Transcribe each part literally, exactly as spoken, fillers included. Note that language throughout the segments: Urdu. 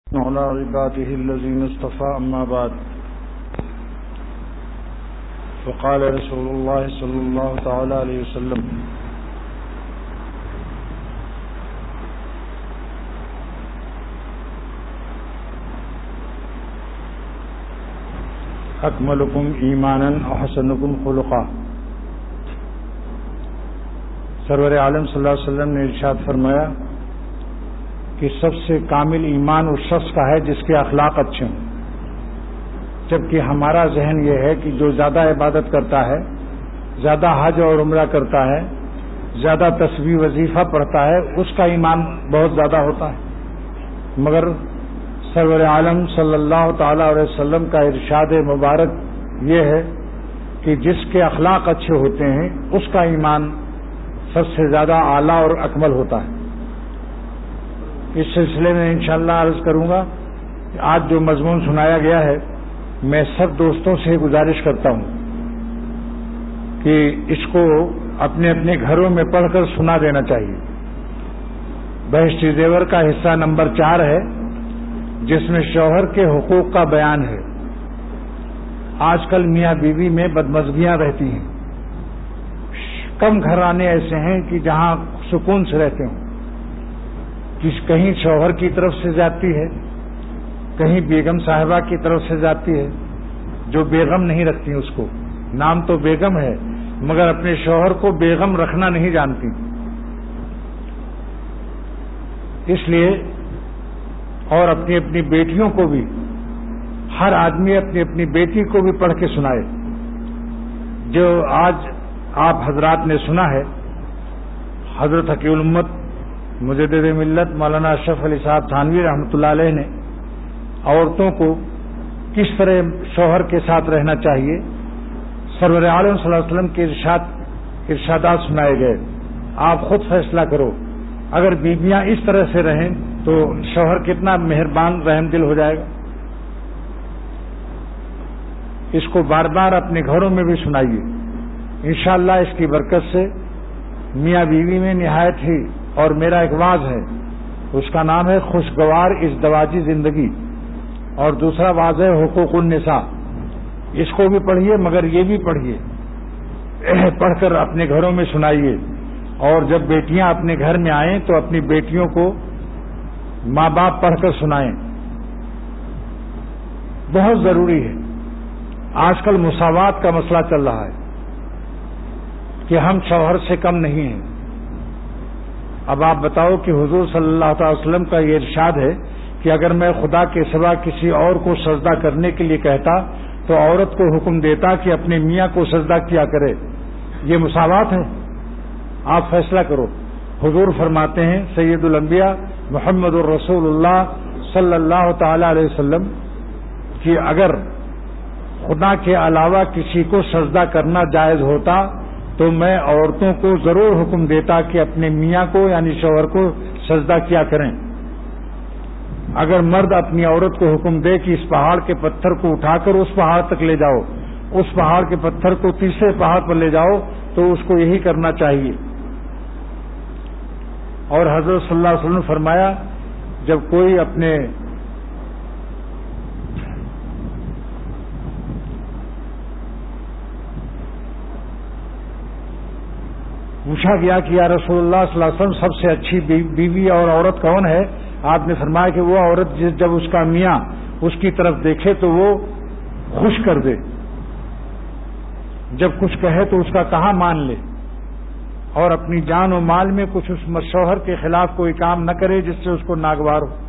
على عباده الذين اصطفى أما بعد فقال رسول الله صلى الله تعالى عليه وسلم أكملكم إيمانا وحسنكم خلقا. سرور عالم صلی اللہ علیہ وسلم نے ارشاد فرمایا کہ سب سے کامل ایمان اس شخص کا ہے جس کے اخلاق اچھے ہوں، جبکہ ہمارا ذہن یہ ہے کہ جو زیادہ عبادت کرتا ہے، زیادہ حج اور عمرہ کرتا ہے، زیادہ تسبیح وظیفہ پڑھتا ہے، اس کا ایمان بہت زیادہ ہوتا ہے. مگر سرور عالم صلی اللہ تعالی علیہ وسلم کا ارشاد مبارک یہ ہے کہ جس کے اخلاق اچھے ہوتے ہیں اس کا ایمان سب سے زیادہ اعلیٰ اور اکمل ہوتا ہے. اس سلسلے میں انشاءاللہ عرض کروں گا کہ آج جو مضمون سنایا گیا ہے، میں سب دوستوں سے گزارش کرتا ہوں کہ اس کو اپنے اپنے گھروں میں پڑھ کر سنا دینا چاہیے. بہشتی زیور کا حصہ نمبر چار ہے، جس میں شوہر کے حقوق کا بیان ہے. آج کل میاں بیوی میں بدمزگیاں رہتی ہیں. کم گھرانے ایسے ہیں کہ جہاں سکون سے رہتے ہوں. کہیں شوہر کی طرف سے جاتی ہے، کہیں بیگم صاحبہ کی طرف سے جاتی ہے. جو بیگم نہیں رکھتی اس کو، نام تو بیگم ہے مگر اپنے شوہر کو بیگم رکھنا نہیں جانتی. اس لیے اور اپنی اپنی بیٹیوں کو بھی، ہر آدمی اپنی اپنی بیٹی کو بھی پڑھ کے سنائے. جو آج آپ حضرات نے سنا ہے، حضرت حقیق الامت مجدد ملت مولانا اشرف علی صاحب تھانوی رحمۃ اللہ علیہ نے عورتوں کو کس طرح شوہر کے ساتھ رہنا چاہیے، سرور عالم صلی اللہ علیہ وسلم کے ارشاد ارشادات سنائے گئے. آپ خود فیصلہ کرو، اگر بیویاں اس طرح سے رہیں تو شوہر کتنا مہربان رحم دل ہو جائے گا. اس کو بار بار اپنے گھروں میں بھی سنائیے. انشاءاللہ اس کی برکت سے میاں بیوی میں نہایت ہی، اور میرا ایک واز ہے اس کا نام ہے خوشگوار ازدواجی زندگی، اور دوسرا واز ہے حقوق النساء. اس کو بھی پڑھیے مگر یہ بھی پڑھیے، پڑھ کر اپنے گھروں میں سنائیے. اور جب بیٹیاں اپنے گھر میں آئیں تو اپنی بیٹیوں کو ماں باپ پڑھ کر سنائیں. بہت ضروری ہے. آج کل مساوات کا مسئلہ چل رہا ہے کہ ہم شوہر سے کم نہیں ہیں. اب آپ بتاؤ کہ حضور صلی اللہ تعالی وسلم کا یہ ارشاد ہے کہ اگر میں خدا کے سوا کسی اور کو سجدہ کرنے کے لیے کہتا تو عورت کو حکم دیتا کہ اپنے میاں کو سجدہ کیا کرے. یہ مساوات ہے؟ آپ فیصلہ کرو. حضور فرماتے ہیں سید الانبیاء محمد الرسول اللہ صلی اللہ تعالی علیہ وسلم کہ اگر خدا کے علاوہ کسی کو سجدہ کرنا جائز ہوتا تو میں عورتوں کو ضرور حکم دیتا کہ اپنے میاں کو یعنی شوہر کو سجدہ کیا کریں. اگر مرد اپنی عورت کو حکم دے کہ اس پہاڑ کے پتھر کو اٹھا کر اس پہاڑ تک لے جاؤ، اس پہاڑ کے پتھر کو تیسرے پہاڑ پر لے جاؤ، تو اس کو یہی کرنا چاہیے. اور حضرت صلی اللہ علیہ وسلم نے فرمایا جب کوئی اپنے پوچھا گیا کہ یا رسول اللہ صلی اللہ علیہ وسلم سب سے اچھی بیوی اور عورت کون ہے؟ آپ نے فرمایا کہ وہ عورت جب اس کا میاں اس کی طرف دیکھے تو وہ خوش کر دے، جب کچھ کہے تو اس کا کہا مان لے، اور اپنی جان و مال میں کچھ اس شوہر کے خلاف کوئی کام نہ کرے جس سے اس کو ناگوار ہو.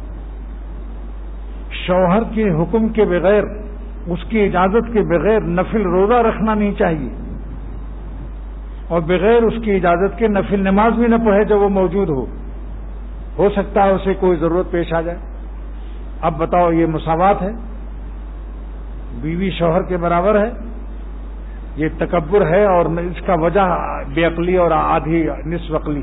شوہر کے حکم کے بغیر، اس کی اجازت کے بغیر نفل روزہ رکھنا نہیں چاہیے، اور بغیر اس کی اجازت کے نفل نماز بھی نہ پڑھے جب وہ موجود ہو. ہو سکتا ہے اسے کوئی ضرورت پیش آ جائے. اب بتاؤ یہ مساوات ہے؟ بیوی شوہر کے برابر ہے؟ یہ تکبر ہے، اور اس کا وجہ بے عقلی اور آدھی نصف عقلی.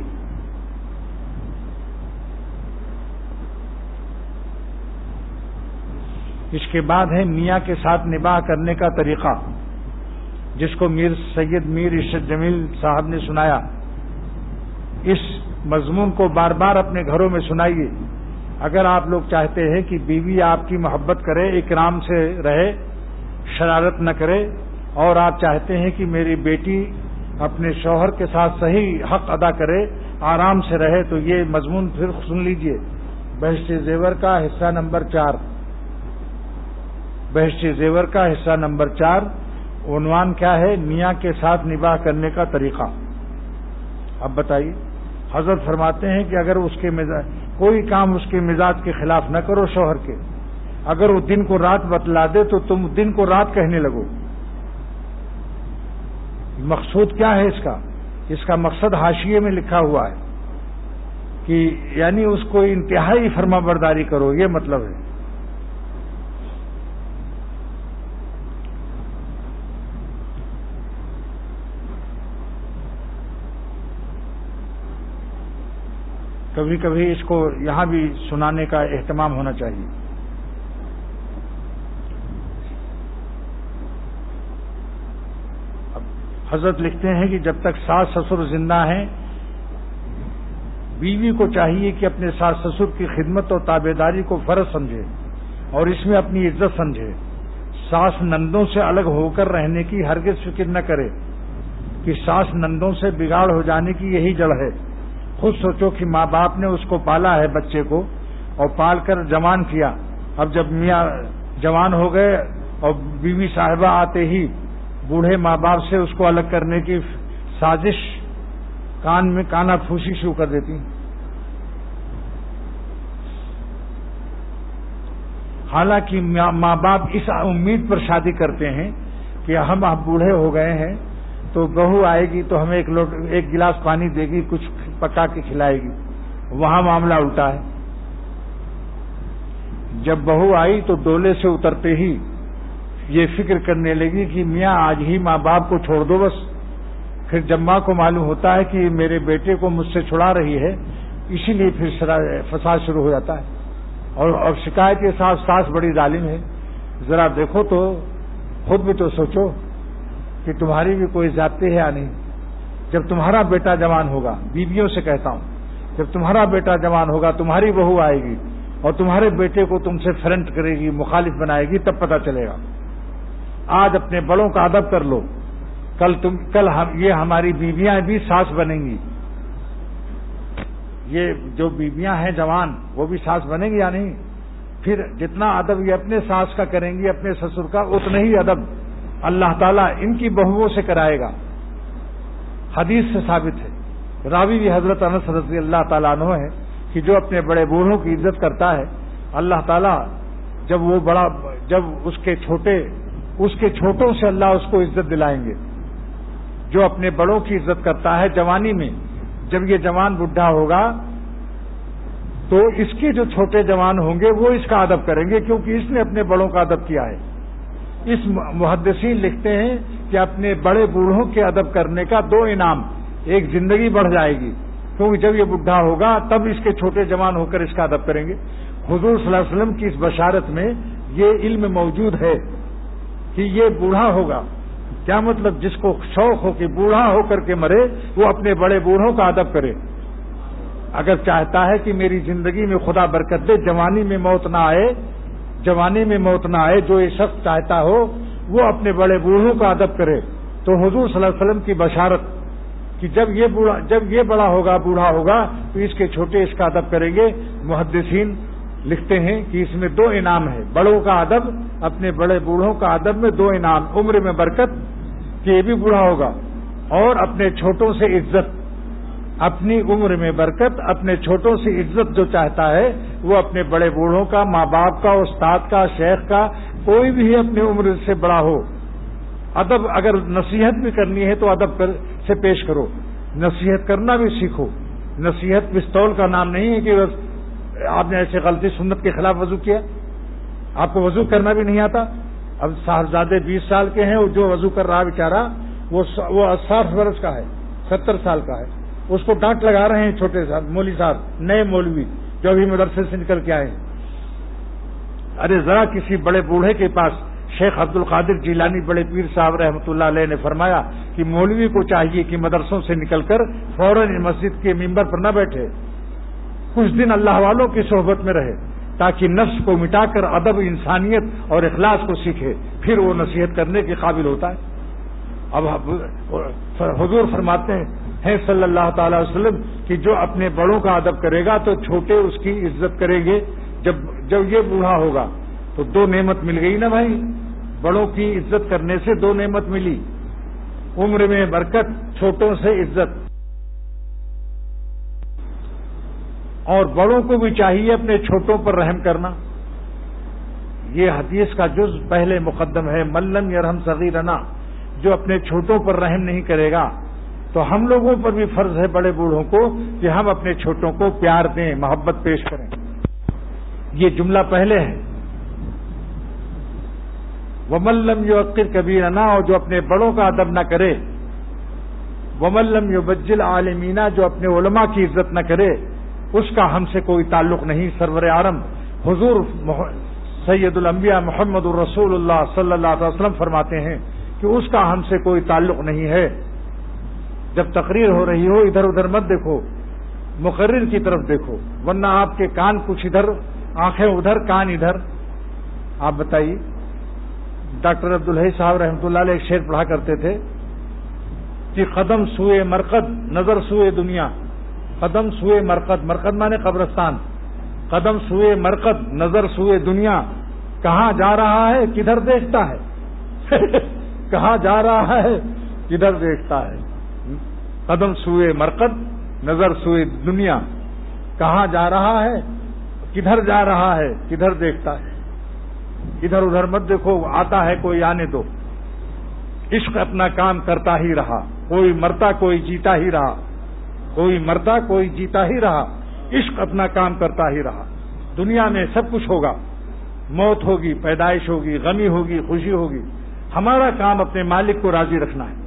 اس کے بعد ہے میاں کے ساتھ نباہ کرنے کا طریقہ، جس کو میر سید میر ارشد جمیل صاحب نے سنایا. اس مضمون کو بار بار اپنے گھروں میں سنائیے. اگر آپ لوگ چاہتے ہیں کہ بیوی آپ کی محبت کرے، اکرام سے رہے، شرارت نہ کرے، اور آپ چاہتے ہیں کہ میری بیٹی اپنے شوہر کے ساتھ صحیح حق ادا کرے، آرام سے رہے، تو یہ مضمون پھر سن لیجئے، بہشت زیور کا حصہ نمبر چار، بہشت زیور کا حصہ نمبر چار، عنوان کیا ہے؟ میاں کے ساتھ نباہ کرنے کا طریقہ۔ اب بتائیے، حضرت فرماتے ہیں کہ اگر اس کے مزاج کوئی کام اس کے مزاج کے خلاف نہ کرو شوہر کے، اگر وہ دن کو رات بتلا دے تو تم دن کو رات کہنے لگو۔ مقصود کیا ہے اس کا؟ اس کا مقصد حاشیے میں لکھا ہوا ہے کہ یعنی اس کو انتہائی فرما برداری کرو، یہ مطلب ہے۔ کبھی کبھی اس کو یہاں بھی سنانے کا اہتمام ہونا چاہیے۔ اب حضرت لکھتے ہیں کہ جب تک ساس سسر زندہ ہیں، بیوی کو چاہیے کہ اپنے ساس سسر کی خدمت اور تابعداری کو فرض سمجھے اور اس میں اپنی عزت سمجھے۔ ساس نندوں سے الگ ہو کر رہنے کی ہرگز فکر نہ کرے کہ ساس نندوں سے بگاڑ ہو جانے کی یہی جڑ ہے۔ خود سوچو کہ ماں باپ نے اس کو پالا ہے، بچے کو، اور پال کر جوان کیا۔ اب جب میاں جوان ہو گئے اور بیوی صاحبہ آتے ہی بوڑھے ماں باپ سے اس کو الگ کرنے کی سازش کان میں کانا پھوسی شروع کر دیتی۔ حالانکہ ماں باپ اس امید پر شادی کرتے ہیں کہ ہم اب بوڑھے ہو گئے ہیں تو بہو آئے گی تو ہمیں ایک لوٹ ایک گلاس پانی دے گی، کچھ پکا کے کھلائے گی۔ وہاں معاملہ الٹا ہے۔ جب بہو آئی تو ڈولے سے اترتے ہی یہ فکر کرنے لگی کہ میاں آج ہی ماں باپ کو چھوڑ دو بس۔ پھر جب ماں کو معلوم ہوتا ہے کہ میرے بیٹے کو مجھ سے چھڑا رہی ہے، اسی لیے پھر فساد شروع ہو جاتا ہے۔ اور اور شکایت کے ساتھ ساس بڑی ظالم ہے۔ ذرا دیکھو تو، خود بھی تو سوچو کہ تمہاری بھی کوئی ذاتی ہے یا نہیں۔ جب تمہارا بیٹا جوان ہوگا، بیویوں سے کہتا ہوں، جب تمہارا بیٹا جوان ہوگا، تمہاری بہو آئے گی اور تمہارے بیٹے کو تم سے فرنٹ کرے گی، مخالف بنائے گی، تب پتہ چلے گا۔ آج اپنے بڑوں کا ادب کر لو، کل تم کل ہم یہ ہماری بیویاں بھی ساس بنیں گی۔ یہ جو بیویاں ہیں جوان، وہ بھی ساس بنیں گی یا نہیں؟ پھر جتنا ادب یہ اپنے ساس کا کریں گی، اپنے سسر کا، اتنا ہی ادب اللہ تعالیٰ ان کی بہوؤں سے کرائے گا۔ حدیث سے ثابت ہے، راوی بھی حضرت انس رضی اللہ تعالیٰ عنہ ہے کہ جو اپنے بڑے بوڑھوں کی عزت کرتا ہے، اللہ تعالیٰ جب وہ بڑا جب اس کے چھوٹے اس کے چھوٹوں سے اللہ اس کو عزت دلائیں گے۔ جو اپنے بڑوں کی عزت کرتا ہے جوانی میں، جب یہ جوان بڈھا ہوگا تو اس کے جو چھوٹے جوان ہوں گے وہ اس کا ادب کریں گے، کیونکہ اس نے اپنے بڑوں کا ادب کیا ہے۔ اس محدثین لکھتے ہیں کہ اپنے بڑے بوڑھوں کے ادب کرنے کا دو انعام، ایک زندگی بڑھ جائے گی کیونکہ جب یہ بڈھا ہوگا تب اس کے چھوٹے جوان ہو کر اس کا ادب کریں گے۔ حضور صلی اللہ علیہ وسلم کی اس بشارت میں یہ علم موجود ہے کہ یہ بوڑھا ہوگا۔ کیا مطلب؟ جس کو شوق ہو کہ بوڑھا ہو کر کے مرے، وہ اپنے بڑے بوڑھوں کا ادب کرے۔ اگر چاہتا ہے کہ میری زندگی میں خدا برکت دے، جوانی میں موت نہ آئے، جوانی میں موت نہ آئے، جو یہ شخص چاہتا ہو وہ اپنے بڑے بوڑھوں کا ادب کرے۔ تو حضور صلی اللہ علیہ وسلم کی بشارت کہ جب یہ بوڑھا جب یہ بڑا ہوگا، بوڑھا ہوگا، تو اس کے چھوٹے اس کا ادب کریں گے۔ محدثین لکھتے ہیں کہ اس میں دو انعام ہیں، بڑوں کا ادب، اپنے بڑے بوڑھوں کا ادب میں دو انعام، عمر میں برکت کہ یہ بھی بوڑھا ہوگا، اور اپنے چھوٹوں سے عزت، اپنی عمر میں برکت، اپنے چھوٹوں سے عزت جو چاہتا ہے وہ اپنے بڑے بوڑھوں کا، ماں باپ کا، استاد کا، شیخ کا، کوئی بھی اپنی عمر سے بڑا ہو، ادب اگر نصیحت بھی کرنی ہے تو ادب سے پیش کرو، نصیحت کرنا بھی سیکھو۔ نصیحت پستول کا نام نہیں ہے کہ آپ نے ایسے غلطی سنت کے خلاف وضو کیا، آپ کو وضو کرنا بھی نہیں آتا۔ اب صاحبزادے بیس سال کے ہیں، جو وضو کر رہا بیچارہ وہ وہ ساٹھ برس کا ہے، ستر سال کا ہے، اس کو ڈانٹ لگا رہے ہیں چھوٹے صاحب، مولوی صاحب، نئے مولوی جو ابھی مدرسے سے نکل کے آئے ہیں۔ ارے ذرا کسی بڑے بوڑھے کے پاس، شیخ عبد القادر جیلانی بڑے پیر صاحب رحمۃ اللہ علیہ نے فرمایا کہ مولوی کو چاہیے کہ مدرسوں سے نکل کر فوراً مسجد کے ممبر پر نہ بیٹھے، کچھ دن اللہ والوں کی صحبت میں رہے تاکہ نفس کو مٹا کر ادب، انسانیت اور اخلاص کو سیکھے، پھر وہ نصیحت کرنے کے قابل ہوتا ہے۔ اب حضور فرماتے ہیں صلی اللہ تعالی وسلم کہ جو اپنے بڑوں کا ادب کرے گا تو چھوٹے اس کی عزت کریں گے۔ جب جب یہ بوڑھا ہوگا تو دو نعمت مل گئی نا بھائی، بڑوں کی عزت کرنے سے دو نعمت ملی، عمر میں برکت، چھوٹوں سے عزت۔ اور بڑوں کو بھی چاہیے اپنے چھوٹوں پر رحم کرنا۔ یہ حدیث کا جز پہلے مقدم ہے، من لم یرحم صغیرنا، جو اپنے چھوٹوں پر رحم نہیں کرے گا تو ہم لوگوں پر بھی فرض ہے بڑے بوڑھوں کو کہ ہم اپنے چھوٹوں کو پیار دیں، محبت پیش کریں۔ یہ جملہ پہلے ہے، وَمَن لَّمْ يُوَقِّرْ كَبِيرَنَا، اور جو اپنے بڑوں کا ادب نہ کرے، وَمَن لَّمْ يُبَجِّلْ عَالِمِينَ، جو اپنے علماء کی عزت نہ کرے، اس کا ہم سے کوئی تعلق نہیں۔ سرور عالم حضور سید الانبیاء محمد الرسول اللہ صلی اللہ علیہ وسلم فرماتے ہیں کہ اس کا ہم سے کوئی تعلق نہیں ہے۔ جب تقریر ہو رہی ہو ادھر ادھر مت دیکھو، مقرر کی طرف دیکھو، ورنہ آپ کے کان کچھ ادھر، آنکھیں ادھر، کان ادھر۔ آپ بتائیے، ڈاکٹر عبدالحی صاحب رحمۃ اللہ علیہ ایک شعر پڑھا کرتے تھے کہ قدم سوئے مرقد نظر سوئے دنیا، قدم سوئے مرقد، مرقد مانے قبرستان، قدم سوئے مرقد نظر سوئے دنیا، کہاں جا رہا ہے کدھر دیکھتا ہے کہاں جا رہا ہے کدھر دیکھتا ہے۔ قدم سوئے مرقد نظر سوئے دنیا، کہاں جا رہا ہے کدھر جا رہا ہے کدھر دیکھتا ہے۔ ادھر ادھر مت دیکھو، آتا ہے کوئی آنے دو۔ عشق اپنا کام کرتا ہی رہا، کوئی مرتا کوئی جیتا ہی رہا، کوئی مرتا کوئی جیتا ہی رہا، عشق اپنا کام کرتا ہی رہا۔ دنیا میں سب کچھ ہوگا، موت ہوگی، پیدائش ہوگی، غمی ہوگی، خوشی ہوگی، ہمارا کام اپنے مالک کو راضی رکھنا ہے۔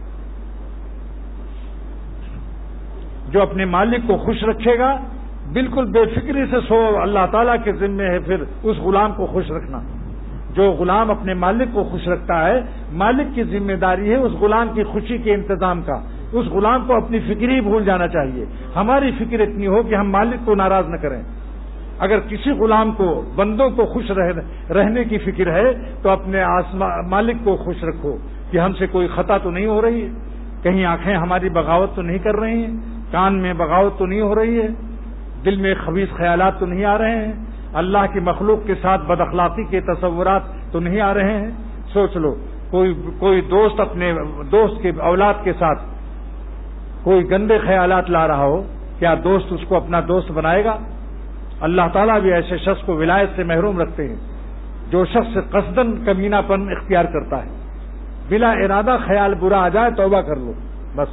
جو اپنے مالک کو خوش رکھے گا، بالکل بے فکری سے سو، اللہ تعالیٰ کے ذمے ہے پھر اس غلام کو خوش رکھنا۔ جو غلام اپنے مالک کو خوش رکھتا ہے، مالک کی ذمہ داری ہے اس غلام کی خوشی کے انتظام کا۔ اس غلام کو اپنی فکر ہی بھول جانا چاہیے، ہماری فکر اتنی ہو کہ ہم مالک کو ناراض نہ کریں۔ اگر کسی غلام کو، بندوں کو خوش رہنے کی فکر ہے تو اپنے مالک کو خوش رکھو کہ ہم سے کوئی خطا تو نہیں ہو رہی ہے، کہیں آنکھیں ہماری بغاوت تو نہیں کر رہی ہیں، کان میں بغاوت تو نہیں ہو رہی ہے، دل میں خبیث خیالات تو نہیں آ رہے ہیں، اللہ کی مخلوق کے ساتھ بد اخلاقی کے تصورات تو نہیں آ رہے ہیں۔ سوچ لو، کوئی کوئی دوست اپنے دوست کے اولاد کے ساتھ کوئی گندے خیالات لا رہا ہو، کیا دوست اس کو اپنا دوست بنائے گا؟ اللہ تعالیٰ بھی ایسے شخص کو ولایت سے محروم رکھتے ہیں۔ جو شخص قصداً کمینہ پن اختیار کرتا ہے، بلا ارادہ خیال برا آ جائے توبہ کر لو بس۔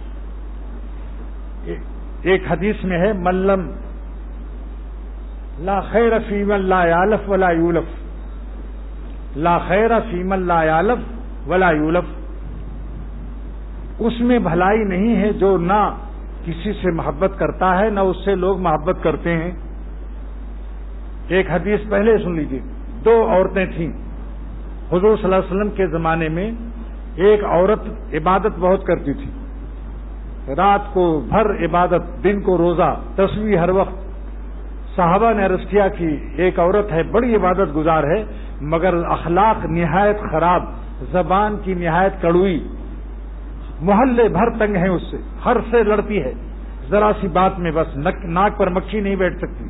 ایک حدیث میں ہے، من لم لا خیر فی من لا یالف ولا یولف، لا خیر فی من لا یالف ولا یولف، اس میں بھلائی نہیں ہے جو نہ کسی سے محبت کرتا ہے نہ اس سے لوگ محبت کرتے ہیں۔ ایک حدیث پہلے سن لیجیے، دو عورتیں تھیں حضور صلی اللہ علیہ وسلم کے زمانے میں۔ ایک عورت عبادت بہت کرتی تھی، رات کو بھر عبادت، دن کو روزہ، تسبیح ہر وقت۔ صحابہ نے عرض کیا کہ ایک عورت ہے، بڑی عبادت گزار ہے، مگر اخلاق نہایت خراب، زبان کی نہایت کڑوئی، محلے بھر تنگ ہیں اس سے، ہر سے لڑتی ہے، ذرا سی بات میں بس ناک پر مکھی نہیں بیٹھ سکتی۔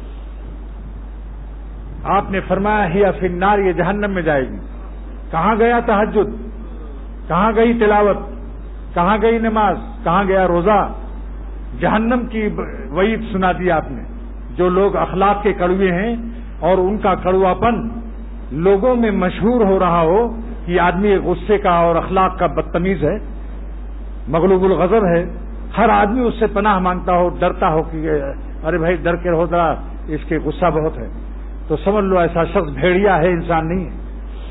آپ نے فرمایا ہی فی النار، یہ جہنم میں جائے گی۔ کہاں گیا تہجد، کہاں گئی تلاوت، کہاں گئی نماز، کہاں گیا روزہ؟ جہنم کی وعید سنا دی آپ نے۔ جو لوگ اخلاق کے کڑوے ہیں اور ان کا کڑواپن لوگوں میں مشہور ہو رہا ہو کہ آدمی غصے کا اور اخلاق کا بدتمیز ہے، مغلوب الغضب ہے، ہر آدمی اس سے پناہ مانگتا ہو، ڈرتا ہو کہ ارے بھائی ڈر کے رہو ذرا، اس کے غصہ بہت ہے، تو سمجھ لو ایسا شخص بھیڑیا ہے، انسان نہیں ہے۔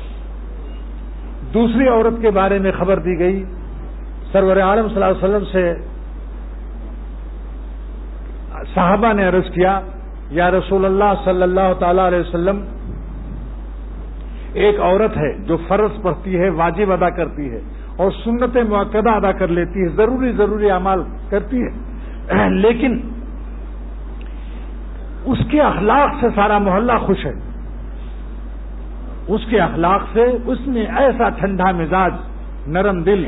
دوسری عورت کے بارے میں خبر دی گئی، سرور عالم صلی اللہ علیہ وسلم سے صحابہ نے عرض کیا، یا رسول اللہ صلی اللہ تعالی علیہ وسلم، ایک عورت ہے جو فرض پڑھتی ہے، واجب ادا کرتی ہے اور سنت مؤکدہ ادا کر لیتی ہے، ضروری ضروری اعمال کرتی ہے، لیکن اس کے اخلاق سے سارا محلہ خوش ہے، اس کے اخلاق سے، اس نے ایسا ٹھنڈا مزاج، نرم دل،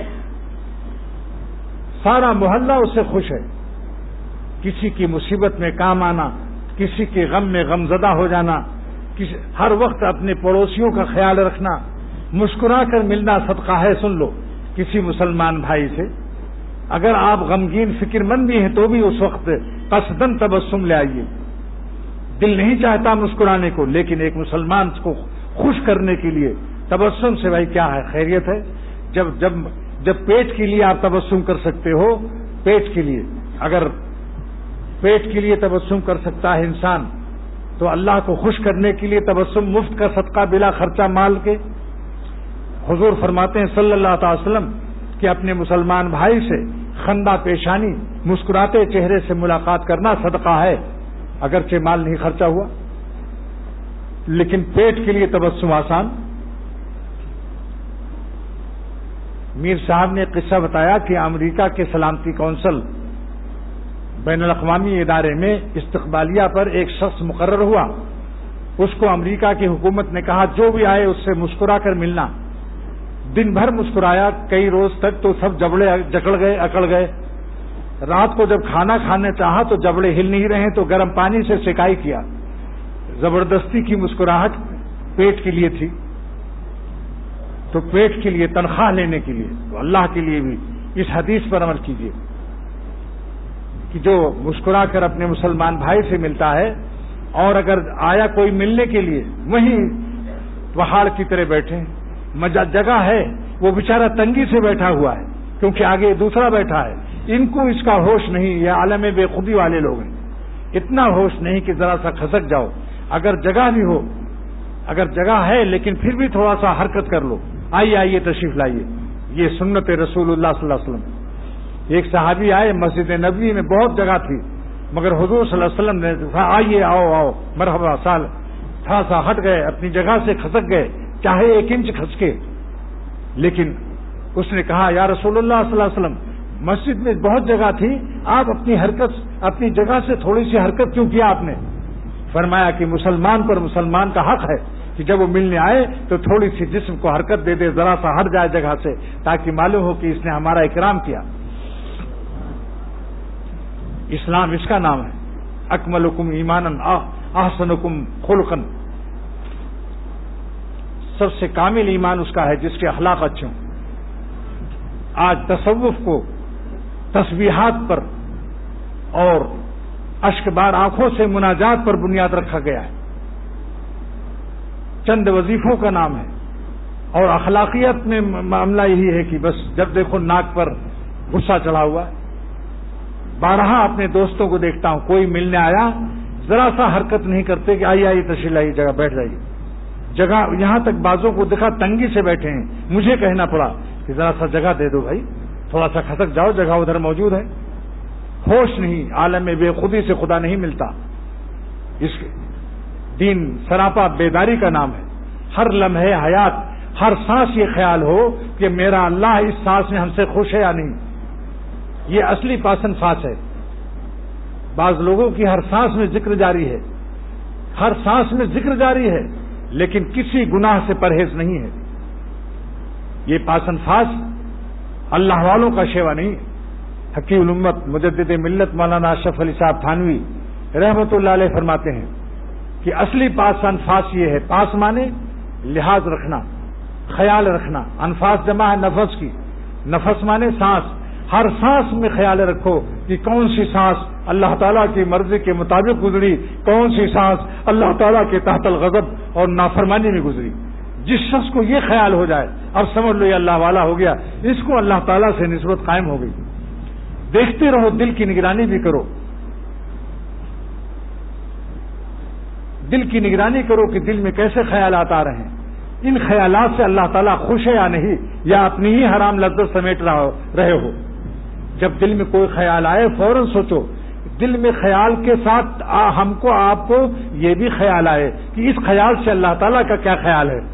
سارا محلہ اس سے خوش ہے۔ کسی کی مصیبت میں کام آنا، کسی کے غم میں غمزدہ ہو جانا، ہر وقت اپنے پڑوسیوں کا خیال رکھنا، مسکرا کر ملنا صدقہ ہے۔ سن لو کسی مسلمان بھائی سے اگر آپ غمگین فکر مند بھی ہیں تو بھی اس وقت قصدن تبسم لے آئیے۔ دل نہیں چاہتا مسکرانے کو، لیکن ایک مسلمان کو خوش کرنے کے لیے تبسم سے بھائی کیا ہے، خیریت ہے۔ جب جب جب پیٹ کے لیے آپ تبسم کر سکتے ہو، پیٹ کے لیے، اگر پیٹ کے لیے تبسم کر سکتا ہے انسان تو اللہ کو خوش کرنے کے لیے تبسم مفت کا صدقہ بلا خرچہ مال کے۔ حضور فرماتے ہیں صلی اللہ تعالی وسلم کہ اپنے مسلمان بھائی سے خندہ پیشانی، مسکراتے چہرے سے ملاقات کرنا صدقہ ہے، اگرچہ مال نہیں خرچہ ہوا، لیکن پیٹ کے لیے تبسم آسان۔ میر صاحب نے قصہ بتایا کہ امریکہ کے سلامتی کونسل بین الاقوامی ادارے میں استقبالیہ پر ایک شخص مقرر ہوا۔ اس کو امریکہ کی حکومت نے کہا جو بھی آئے اس سے مسکرا کر ملنا۔ دن بھر مسکرایا، کئی روز تک تو سب جبڑے جکڑ گئے، اکڑ گئے۔ رات کو جب کھانا کھانے چاہا تو جبڑے ہل نہیں رہے تو گرم پانی سے سیکائی کیا۔ زبردستی کی مسکراہٹ پیٹ کے لیے تھی، تو پیٹ کے لیے، تنخواہ لینے کے لیے، تو اللہ کے لیے بھی اس حدیث پر عمل کیجیے کہ جو مسکرا کر اپنے مسلمان بھائی سے ملتا ہے، اور اگر آیا کوئی ملنے کے لیے وہیں پہاڑ کی طرح بیٹھے، جگہ ہے، وہ بیچارہ تنگی سے بیٹھا ہوا ہے کیونکہ آگے دوسرا بیٹھا ہے، ان کو اس کا ہوش نہیں، یہ عالم بے خودی والے لوگ ہیں، اتنا ہوش نہیں کہ ذرا سا کھسک جاؤ۔ اگر جگہ بھی ہو، اگر جگہ ہے لیکن پھر بھی تھوڑا سا حرکت کر لو، آئیے آئیے تشریف لائیے، یہ سنت رسول اللہ صلی اللہ علیہ وسلم۔ ایک صحابی آئے، مسجد نبوی میں بہت جگہ تھی مگر حضور صلی اللہ علیہ وسلم نے آئیے، آؤ آؤ مرحبا سال، تھوڑا سا ہٹ گئے، اپنی جگہ سے کھسک گئے، چاہے ایک انچ کھسکے، لیکن اس نے کہا یا رسول اللہ صلی اللہ علیہ وسلم مسجد میں بہت جگہ تھی، آپ اپنی حرکت، اپنی جگہ سے تھوڑی سی حرکت کیوں کیا آپ نے؟ فرمایا کہ مسلمان پر مسلمان کا حق ہے کہ جب وہ ملنے آئے تو تھوڑی سی جسم کو حرکت دے دے، ذرا سا ہٹ جائے جگہ سے، تاکہ معلوم ہو کہ اس نے ہمارا اکرام کیا۔ اسلام اس کا نام ہے، اکملکم ایمانن احسنکم خلقن، سب سے کامل ایمان اس کا ہے جس کے اخلاق اچھے ہوں۔ آج تصوف کو تسبیحات پر اور اشک بار آنکھوں سے مناجات پر بنیاد رکھا گیا ہے، چند وظیفوں کا نام ہے، اور اخلاقیت میں معاملہ یہی ہے کہ بس جب دیکھو ناک پر غصہ چڑھا ہوا ہے۔ بارہا اپنے دوستوں کو دیکھتا ہوں، کوئی ملنے آیا ذرا سا حرکت نہیں کرتے کہ آئیے آئیے تشریف لائیے، جگہ بیٹھ جائیے، جگہ یہاں تک بعضوں کو دیکھا تنگی سے بیٹھے ہیں، مجھے کہنا پڑا کہ ذرا سا جگہ دے دو بھائی، تھوڑا سا کھسک جاؤ، جگہ ادھر موجود ہے۔ ہوش نہیں، عالم میں بے خودی سے خدا نہیں ملتا۔ اس دین سراپا بیداری کا نام ہے، ہر لمحے حیات، ہر سانس یہ خیال ہو کہ میرا اللہ اس سانس میں ہم سے خوش ہے یا نہیں، یہ اصلی پاسن سانس ہے۔ بعض لوگوں کی ہر سانس میں ذکر جاری ہے، ہر سانس میں ذکر جاری ہے لیکن کسی گناہ سے پرہیز نہیں ہے، یہ پاسن سانس اللہ والوں کا شیوا نہیں۔ حکیم الامت مجدد ملت مولانا اشرف علی صاحب تھانوی رحمۃ اللہ علیہ فرماتے ہیں کہ اصلی پاس انفاس یہ ہے، پاس مانے لحاظ رکھنا، خیال رکھنا، انفاس جمع ہے نفس کی، نفس مانے سانس، ہر سانس میں خیال رکھو کہ کون سی سانس اللہ تعالیٰ کی مرضی کے مطابق گزری، کون سی سانس اللہ تعالیٰ کے تحت الغضب اور نافرمانی میں گزری۔ جس شخص کو یہ خیال ہو جائے اب سمجھ لو یہ اللہ والا ہو گیا، اس کو اللہ تعالیٰ سے نسبت قائم ہو گئی۔ دیکھتے رہو، دل کی نگرانی بھی کرو، دل کی نگرانی کرو کہ دل میں کیسے خیالات آ رہے ہیں، ان خیالات سے اللہ تعالیٰ خوش ہے یا نہیں، یا اپنی ہی حرام لذت سمیٹ رہے ہو۔ جب دل میں کوئی خیال آئے فوراً سوچو، دل میں خیال کے ساتھ ہم کو آپ کو یہ بھی خیال آئے کہ اس خیال سے اللہ تعالیٰ کا کیا خیال ہے۔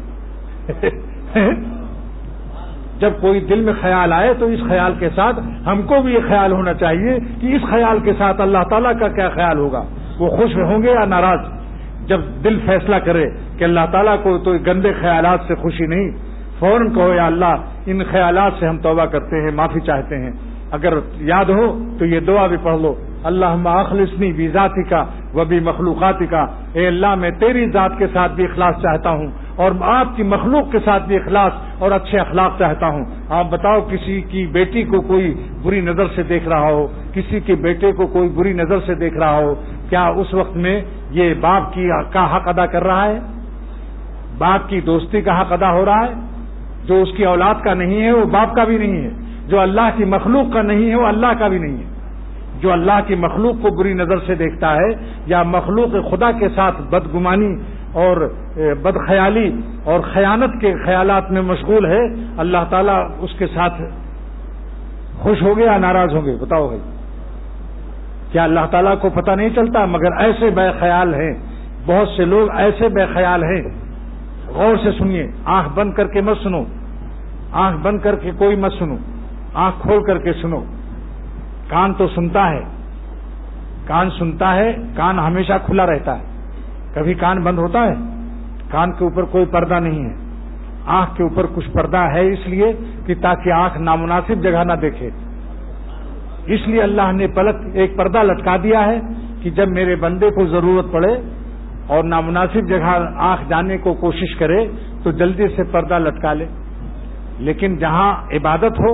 جب کوئی دل میں خیال آئے تو اس خیال کے ساتھ ہم کو بھی یہ خیال ہونا چاہیے کہ اس خیال کے ساتھ اللہ تعالیٰ کا کیا خیال ہوگا۔ وہ خوش ہوں گے یا ناراض؟ جب دل فیصلہ کرے کہ اللہ تعالیٰ کو تو گندے خیالات سے خوشی نہیں، فوراً کہو یا اللہ ان خیالات سے ہم توبہ کرتے ہیں، معافی چاہتے ہیں۔ اگر یاد ہو تو یہ دعا بھی پڑھ لو، اللہم اخلصنی بذاتک و بمخلوقاتک، اے اللہ میں تیری ذات کے ساتھ بھی اخلاص چاہتا ہوں اور آپ کی مخلوق کے ساتھ بھی اخلاص اور اچھے اخلاق چاہتا ہوں۔ آپ بتاؤ کسی کی بیٹی کو کوئی بری نظر سے دیکھ رہا ہو، کسی کے بیٹے کو کوئی بری نظر سے دیکھ رہا ہو، کیا اس وقت میں یہ باپ کی کا حق ادا کر رہا ہے؟ باپ کی دوستی کا حق ادا ہو رہا ہے؟ جو اس کی اولاد کا نہیں ہے وہ باپ کا بھی نہیں ہے، جو اللہ کی مخلوق کا نہیں ہے وہ اللہ کا بھی نہیں ہے۔ جو اللہ کی مخلوق کو بری نظر سے دیکھتا ہے یا مخلوق خدا کے ساتھ بدگمانی اور بدخیالی اور خیانت کے خیالات میں مشغول ہے، اللہ تعالیٰ اس کے ساتھ خوش ہو گے یا ناراض ہوں گے؟ بتاؤ بھائی، کیا اللہ تعالیٰ کو پتہ نہیں چلتا؟ مگر ایسے بے خیال ہیں، بہت سے لوگ ایسے بے خیال ہیں۔ غور سے سنیے، آنکھ بند کر کے مت سنو، آنکھ بند کر کے کوئی مت سنو، آنکھ کھول کر کے سنو۔ کان تو سنتا ہے، کان سنتا ہے، کان ہمیشہ کھلا رہتا ہے، کبھی کان بند ہوتا ہے؟ کان کے اوپر کوئی پردہ نہیں ہے، آنکھ کے اوپر کچھ پردہ ہے، اس لیے کہ تاکہ آنکھ نامناسب جگہ نہ دیکھے۔ اس لیے اللہ نے پلک ایک پردہ لٹکا دیا ہے کہ جب میرے بندے کو ضرورت پڑے اور نامناسب جگہ آنکھ جانے کو کوشش کرے تو جلدی سے پردہ لٹکا لے۔ لیکن جہاں عبادت ہو،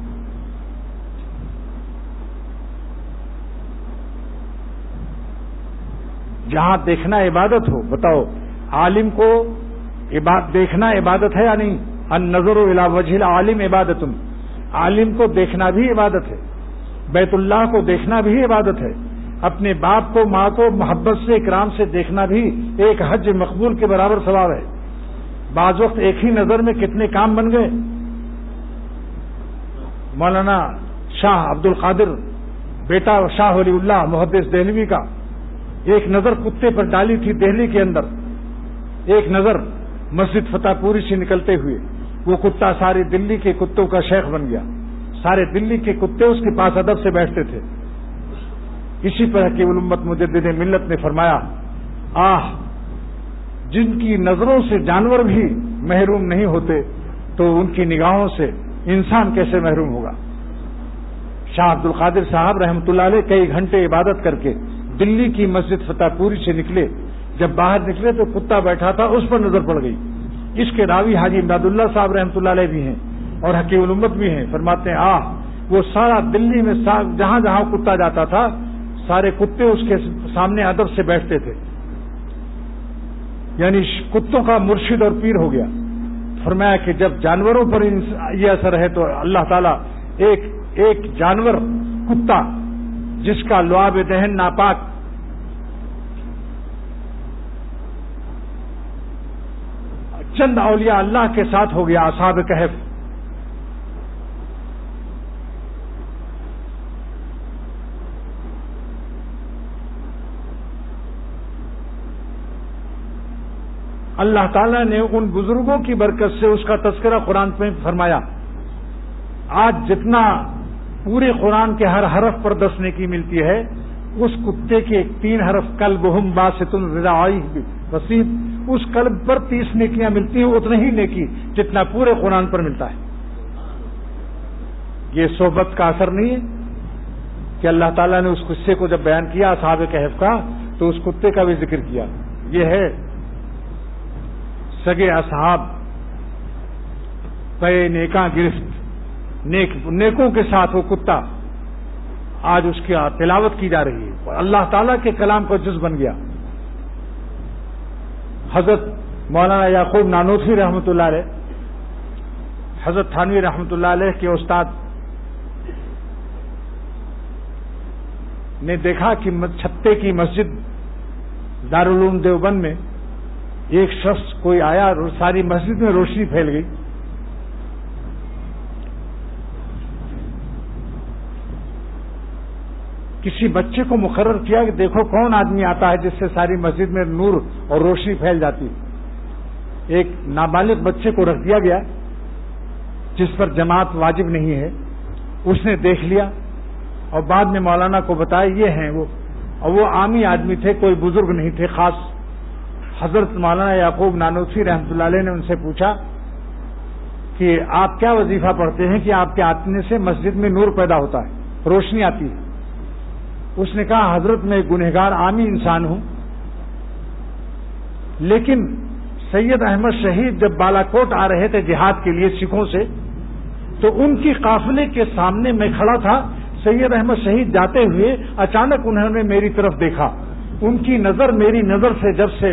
جہاں دیکھنا عبادت ہو، بتاؤ عالم کو عبادت دیکھنا عبادت ہے یا نہیں؟ النظر الی وجہ العالم عبادت، عالم کو دیکھنا بھی عبادت ہے، بیت اللہ کو دیکھنا بھی عبادت ہے، اپنے باپ کو ماں کو محبت سے اکرام سے دیکھنا بھی ایک حج مقبول کے برابر ثواب ہے۔ بعض وقت ایک ہی نظر میں کتنے کام بن گئے۔ مولانا شاہ عبد القادر بیٹا شاہ ولی اللہ محدث دہلوی کا ایک نظر کتے پر ڈالی تھی دہلی کے اندر، ایک نظر مسجد فتح پوری سے نکلتے ہوئے، وہ کتا ساری دلی کے کتوں کا شیخ بن گیا، سارے دلی کے کتے اس کے پاس ادب سے بیٹھتے تھے۔ اسی پر حکیم الامت مجدد ملت نے فرمایا، آہ جن کی نظروں سے جانور بھی محروم نہیں ہوتے تو ان کی نگاہوں سے انسان کیسے محروم ہوگا۔ شاہ عبد القادر صاحب رحمۃ اللہ علیہ کئی گھنٹے عبادت کر کے دلی کی مسجد فتح پوری سے نکلے، جب باہر نکلے تو کتا بیٹھا تھا، اس پر نظر پڑ گئی۔ اس کے راوی حاجی امداد اللہ صاحب رحمۃ اللہ علیہ بھی ہیں اور حکیم الامت بھی ہیں، فرماتے ہیں آہ وہ سارا دلی میں جہاں جہاں کتا جاتا تھا سارے کتے اس کے سامنے ادب سے بیٹھتے تھے، یعنی کتوں کا مرشد اور پیر ہو گیا۔ فرمایا کہ جب جانوروں پر یہ اثر ہے تو اللہ تعالیٰ ایک ایک جانور کتا جس کا لعاب دہن ناپاک چند اولیاء اللہ کے ساتھ ہو گیا، اصحاب کہف، اللہ تعالیٰ نے ان بزرگوں کی برکت سے اس کا تذکرہ قرآن میں فرمایا۔ آج جتنا پورے قرآن کے ہر حرف پر دس نیکی ملتی ہے، اس کتے کے تین حرف قلبہم باسط ذراعیہ بالوسیط، اس قلب پر تیس نیکیاں ملتی ہیں، اتنا ہی نیکی جتنا پورے قرآن پر ملتا ہے۔ یہ صحبت کا اثر نہیں ہے کہ اللہ تعالیٰ نے اس قصے کو جب بیان کیا اصحاب کہف کا تو اس کتے کا بھی ذکر کیا۔ یہ ہے سگے اصحاب پے نیکاں گرفت، نیک نیکوں کے ساتھ وہ کتا آج اس کی تلاوت کی جا رہی ہے، اللہ تعالیٰ کے کلام کا جز بن گیا۔ حضرت مولانا یعقوب نانوتوی رحمۃ اللہ علیہ، حضرت تھانوی رحمۃ اللہ علیہ کے استاد نے دیکھا کہ چھتے کی مسجد دارالعلوم دیوبند میں ایک شخص کوئی آیا اور ساری مسجد میں روشنی پھیل گئی۔ کسی بچے کو مقرر کیا کہ دیکھو کون آدمی آتا ہے جس سے ساری مسجد میں نور اور روشنی پھیل جاتی ہے۔ ایک نابالغ بچے کو رکھ دیا گیا جس پر جماعت واجب نہیں ہے، اس نے دیکھ لیا اور بعد میں مولانا کو بتایا یہ ہیں وہ اور وہ عامی آدمی تھے، کوئی بزرگ نہیں تھے خاص. حضرت مولانا یعقوب نانوتوی رحمۃ اللہ علیہ نے ان سے پوچھا کہ آپ کیا وظیفہ پڑھتے ہیں کہ آپ کے آنے سے مسجد میں نور پیدا ہوتا ہے، روشنی آتی ہے؟ اس نے کہا حضرت میں گنہگار عامی انسان ہوں، لیکن سید احمد شہید جب بالاکوٹ آ رہے تھے جہاد کے لیے سکھوں سے، تو ان کی قافلے کے سامنے میں کھڑا تھا. سید احمد شہید جاتے ہوئے اچانک انہوں نے میری طرف دیکھا. ان کی نظر میری نظر سے جب سے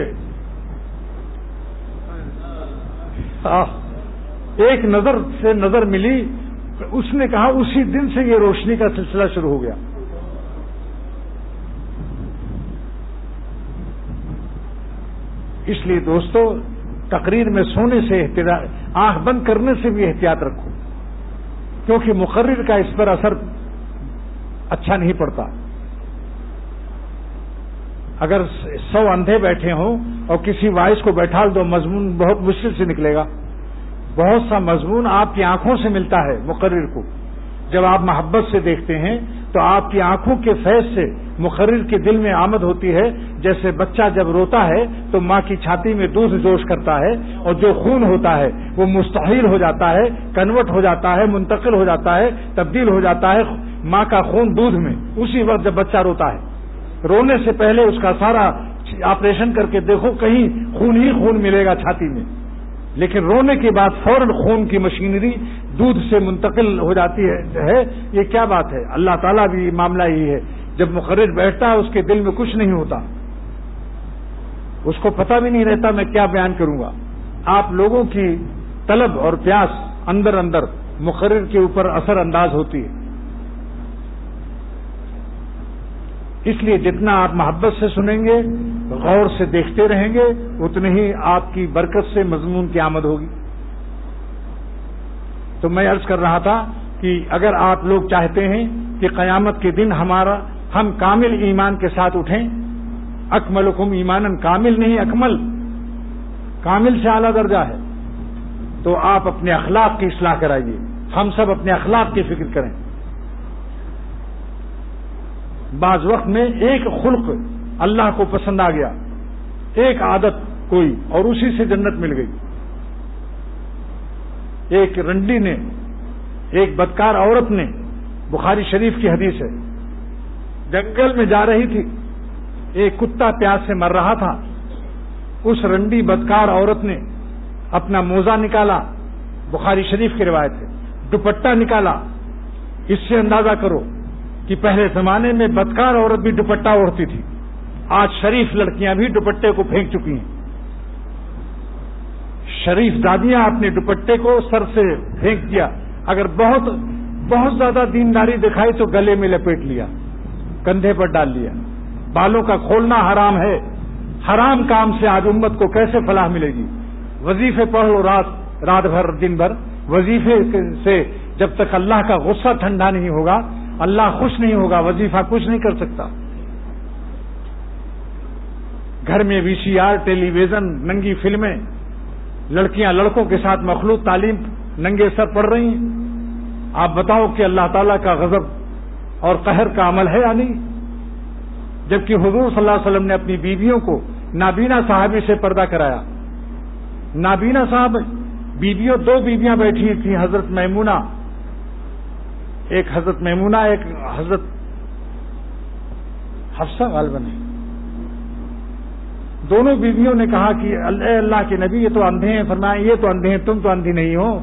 ایک نظر سے نظر ملی، اس نے کہا اسی دن سے یہ روشنی کا سلسلہ شروع ہو گیا. اس لیے دوستو، تقریر میں سونے سے آنکھ بند کرنے سے بھی احتیاط رکھو، کیونکہ مقرر کا اس پر اثر اچھا نہیں پڑتا. اگر سو اندھے بیٹھے ہوں اور کسی وائس کو بیٹھا دو، مضمون بہت مشکل سے نکلے گا. بہت سا مضمون آپ کی آنکھوں سے ملتا ہے مقرر کو. جب آپ محبت سے دیکھتے ہیں تو آپ کی آنکھوں کے فیض سے مقرر کے دل میں آمد ہوتی ہے. جیسے بچہ جب روتا ہے تو ماں کی چھاتی میں دودھ جوش کرتا ہے، اور جو خون ہوتا ہے وہ مستحیل ہو جاتا ہے، کنورٹ ہو جاتا ہے، منتقل ہو جاتا ہے، تبدیل ہو جاتا ہے ماں کا خون دودھ میں، اسی وقت جب بچہ روتا ہے. رونے سے پہلے اس کا سارا آپریشن کر کے دیکھو، کہیں خون ہی خون ملے گا چھاتی میں، لیکن رونے کے بعد فوراً خون کی مشینری دودھ سے منتقل ہو جاتی ہے. یہ کیا بات ہے؟ اللہ تعالیٰ بھی معاملہ یہی ہے. جب مقرر بیٹھتا ہے اس کے دل میں کچھ نہیں ہوتا، اس کو پتہ بھی نہیں رہتا میں کیا بیان کروں گا. آپ لوگوں کی طلب اور پیاس اندر اندر مقرر کے اوپر اثر انداز ہوتی ہے. اس لیے جتنا آپ محبت سے سنیں گے، غور سے دیکھتے رہیں گے، اتنے ہی آپ کی برکت سے مضمون کی آمد ہوگی. تو میں عرض کر رہا تھا کہ اگر آپ لوگ چاہتے ہیں کہ قیامت کے دن ہمارا ہم کامل ایمان کے ساتھ اٹھیں، اکملکم ایمانن، کامل نہیں اکمل، کامل سے اعلیٰ درجہ ہے، تو آپ اپنے اخلاق کی اصلاح کرائیے. ہم سب اپنے اخلاق کی فکر کریں. بعض وقت میں ایک خلق اللہ کو پسند آ گیا، ایک عادت کوئی، اور اسی سے جنت مل گئی. ایک رنڈی نے، ایک بدکار عورت نے، بخاری شریف کی حدیث ہے، جنگل میں جا رہی تھی، ایک کتا پیاس سے مر رہا تھا. اس رنڈی بدکار عورت نے اپنا موزہ نکالا، بخاری شریف کی روایت ہے، دوپٹہ نکالا. اس سے اندازہ کرو کہ پہلے زمانے میں بدکار عورت بھی دوپٹہ اوڑھتی تھی، آج شریف لڑکیاں بھی دوپٹے کو پھینک چکی ہیں. شریف دادیاں اپنے دوپٹے کو سر سے پھینک دیا. اگر بہت بہت زیادہ دینداری دکھائی تو گلے میں لپیٹ لیا، کندھے پر ڈال لیا. بالوں کا کھولنا حرام ہے. حرام کام سے آج امت کو کیسے فلاح ملے گی؟ وظیفے پڑھو رات رات بھر دن بھر. وظیفے سے جب تک اللہ کا غصہ ٹھنڈا نہیں ہوگا، اللہ خوش نہیں ہوگا، وظیفہ کچھ نہیں کر سکتا. گھر میں وی سی آر، ٹیلی ویژن، ننگی فلمیں، لڑکیاں لڑکوں کے ساتھ مخلوط تعلیم ننگے سر پڑ رہی ہیں. آپ بتاؤ کہ اللہ تعالیٰ کا غضب اور قہر کا عمل ہے یا نہیں؟ جبکہ حضور صلی اللہ علیہ وسلم نے اپنی بیویوں کو نابینا صحابی سے پردہ کرایا. نابینا صاحب بیویوں، دو بیویاں بیٹھی تھیں، حضرت میمونہ، ایک حضرت میمونہ، ایک حضرت حفصہ غالباً ہے. دونوں بیویوں نے کہا کہ اے اللہ کے نبی، یہ تو اندھے ہیں. فرمایا یہ تو اندھے ہیں، تم تو اندھی نہیں ہو.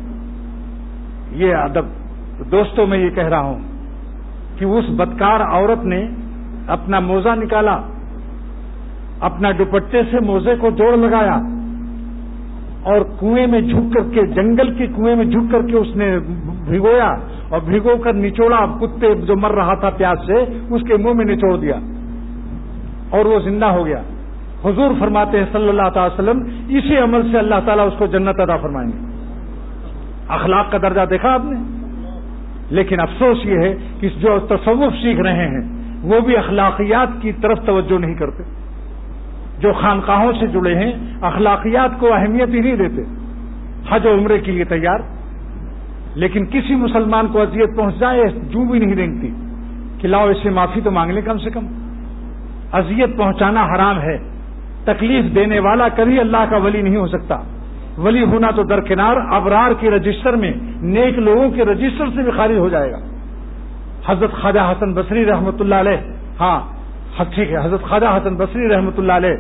یہ ادب. دوستوں میں یہ کہہ رہا ہوں کہ اس بدکار عورت نے اپنا موزہ نکالا، اپنا دوپٹے سے موزے کو جوڑ لگایا، اور کنویں میں جھک کر کے، جنگل کے کنویں میں جھک کر کے اس نے بھگویا، اور بھگو کر نچوڑا. کتے جو مر رہا تھا پیاس سے، اس کے منہ میں نچوڑ دیا اور وہ زندہ ہو گیا. حضور فرماتے ہیں صلی اللہ تعالی وسلم، اسی عمل سے اللہ تعالیٰ اس کو جنت عطا فرمائیں گے. اخلاق کا درجہ دیکھا آپ نے. لیکن افسوس یہ ہے کہ جو تصوف سیکھ رہے ہیں وہ بھی اخلاقیات کی طرف توجہ نہیں کرتے. جو خانقاہوں سے جڑے ہیں اخلاقیات کو اہمیت ہی نہیں دیتے. حج و عمرے کے لیے تیار، لیکن کسی مسلمان کو اذیت پہنچ جائے جو بھی نہیں رینگتی کہ لاؤ اس سے معافی تو مانگ لیں کم سے کم. اذیت پہنچانا حرام ہے. تکلیف دینے والا کبھی اللہ کا ولی نہیں ہو سکتا. ولی ہونا تو درکنار ابرار کے رجسٹر میں نیک لوگوں کے رجسٹر سے بھی خارج ہو جائے گا. حضرت خواجہ حسن بصری رحمۃ اللہ علیہ، ہاں ٹھیک ہے، حضرت خواجہ حسن بصری رحمۃ اللہ علیہ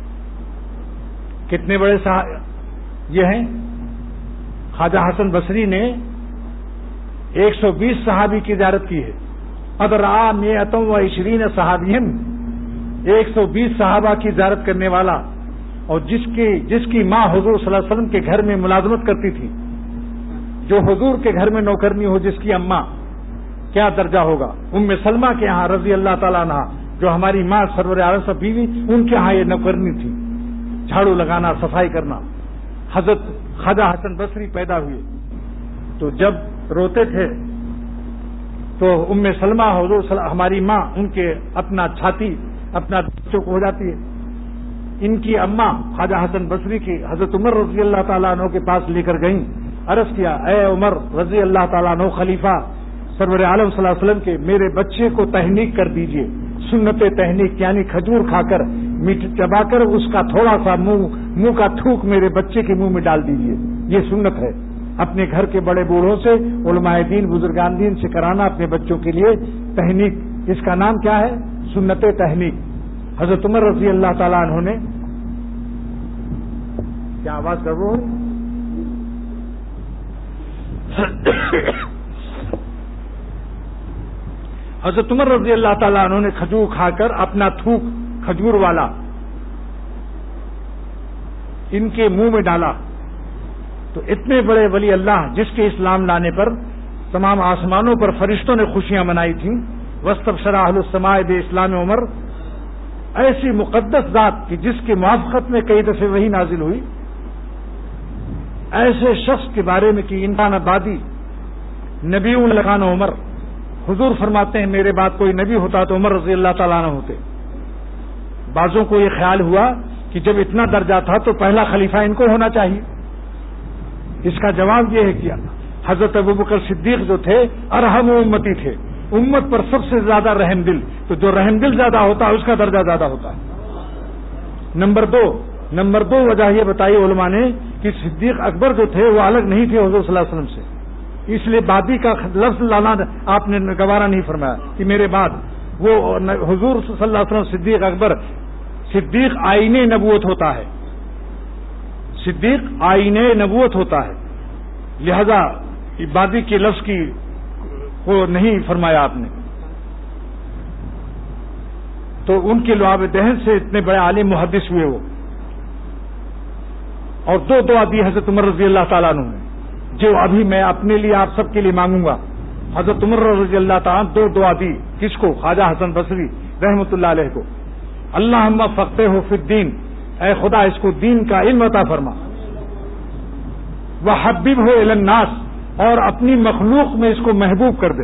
کتنے بڑے صحابی یہ ہیں. خواجہ حسن بصری نے ایک سو بیس صحابی کی زیارت کی ہے. ادرا میتم و عشرین صحابین، ایک سو بیس صحابہ کی زیارت کرنے والا، اور جس کی جس کی ماں حضور صلی اللہ علیہ وسلم کے گھر میں ملازمت کرتی تھی، جو حضور کے گھر میں نوکرنی ہو، جس کی اماں، کیا درجہ ہوگا. ام سلمہ کے ہاں رضی اللہ تعالیٰ عنہا، جو ہماری ماں سرور عالم سے بیوی، ان کے ہاں یہ نوکرنی تھی، جھاڑو لگانا، صفائی کرنا. حضرت خواجہ حسن بصری پیدا ہوئے تو جب روتے تھے تو ام سلمہ حضور ہماری ماں ان کے اپنا چھاتی اپنا بچوں کو ہو جاتی ہے. ان کی اماں خواجہ حسن بصری کی حضرت عمر رضی اللہ تعالیٰ عنہ کے پاس لے کر گئیں. عرض کیا، اے عمر رضی اللہ تعالیٰ عنہ خلیفہ سرور عالم صلی اللہ علیہ وسلم کے، میرے بچے کو تحنیک کر دیجئے. سنت تحنیک یعنی کھجور کھا کر، میٹ چبا کر اس کا تھوڑا سا منہ منہ کا تھوک میرے بچے کے منہ میں ڈال دیجئے. یہ سنت ہے. اپنے گھر کے بڑے بوڑھوں سے، علماء دین، بزرگان دین سے کرانا اپنے بچوں کے لیے تحنیک. اس کا نام کیا ہے؟ سنت تحنیک. حضرت عمر رضی اللہ تعالیٰ عنہ نے، کیا آواز کر رہے ہو؟ حضرت عمر رضی اللہ تعالیٰ عنہ نے کھجور کھا کر اپنا تھوک کھجور والا ان کے منہ میں ڈالا. تو اتنے بڑے ولی اللہ، جس کے اسلام لانے پر تمام آسمانوں پر فرشتوں نے خوشیاں منائی تھیں. واستبشر اہل السماء باسلام عمر، ایسی مقدس ذات کہ جس کی موافقت میں کئی دفعے وہی نازل ہوئی. ایسے شخص کے بارے میں کہ انسان آبادی نبی لکان عمر، حضور فرماتے ہیں میرے بعد کوئی نبی ہوتا تو عمر رضی اللہ تعالیٰ عنہ ہوتے. بعضوں کو یہ خیال ہوا کہ جب اتنا درجہ تھا تو پہلا خلیفہ ان کو ہونا چاہیے. اس کا جواب یہ ہے کہ حضرت ابوبکر صدیق جو تھے ارحم امتی تھے، امت پر سب سے زیادہ رحم دل. تو جو رحم دل زیادہ ہوتا ہے اس کا درجہ زیادہ ہوتا ہے. نمبر دو نمبر دو وجہ یہ بتائی علماء نے کہ صدیق اکبر جو تھے وہ الگ نہیں تھے حضور صلی اللہ علیہ وسلم سے. اس لیے بادی کا لفظ لانا آپ نے گوارا نہیں فرمایا کہ میرے بعد. وہ حضور صلی اللہ علیہ وسلم صدیق اکبر، صدیق آئین نبوت ہوتا ہے، صدیق آئین نبوت ہوتا ہے. لہذا بادی کے لفظ کی کو نہیں فرمایا آپ نے. تو ان کے لعاب دہن سے اتنے بڑے عالم محدث ہوئے وہ. اور دو دعا دی حضرت عمر رضی اللہ تعالیٰ عنہ نے، جو ابھی میں اپنے لیے آپ سب کے لیے مانگوں گا. حضرت عمر رضی اللہ تعالیٰ دو دعا دی. کس کو؟ خواجہ حسن بصری رحمۃ اللہ علیہ کو. اللہم فقہہ فی الدین، اے خدا اس کو دین کا علم عطا فرما. وحببہ الی الناس، اور اپنی مخلوق میں اس کو محبوب کر دے.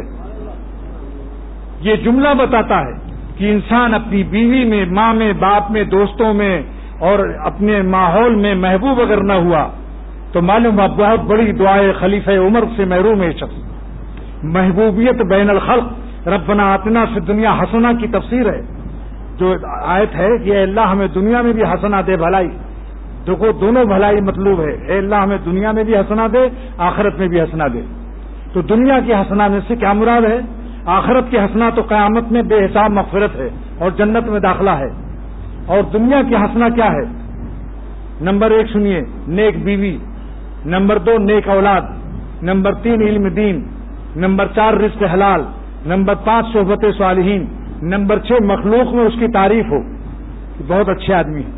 یہ جملہ بتاتا ہے کہ انسان اپنی بیوی میں، ماں میں، باپ میں، دوستوں میں اور اپنے ماحول میں محبوب اگر نہ ہوا تو معلوم ہے بہت بڑی دعائے خلیفہ عمر سے محروم ہے شخص. محبوبیت بین الخلق، ربنا آتنا فی الدنیا حسنہ کی تفسیر ہے. جو آیت ہے کہ اے اللہ ہمیں دنیا میں بھی حسنہ دے، بھلائی. دیکھو دونوں بھلائی مطلوب ہے. اے اللہ ہمیں دنیا میں بھی حسنہ دے، آخرت میں بھی حسنہ دے. تو دنیا کی حسنہ میں سے کیا مراد ہے؟ آخرت کی حسنہ تو قیامت میں بے حساب مغفرت ہے اور جنت میں داخلہ ہے. اور دنیا کی حسنہ کیا ہے؟ نمبر ایک سنیے، نیک بیوی. نمبر دو نیک اولاد. نمبر تین علم دین. نمبر چار رزق حلال. نمبر پانچ صحبت صالحین. نمبر چھ مخلوق میں اس کی تعریف ہو کہ بہت اچھے آدمی ہے.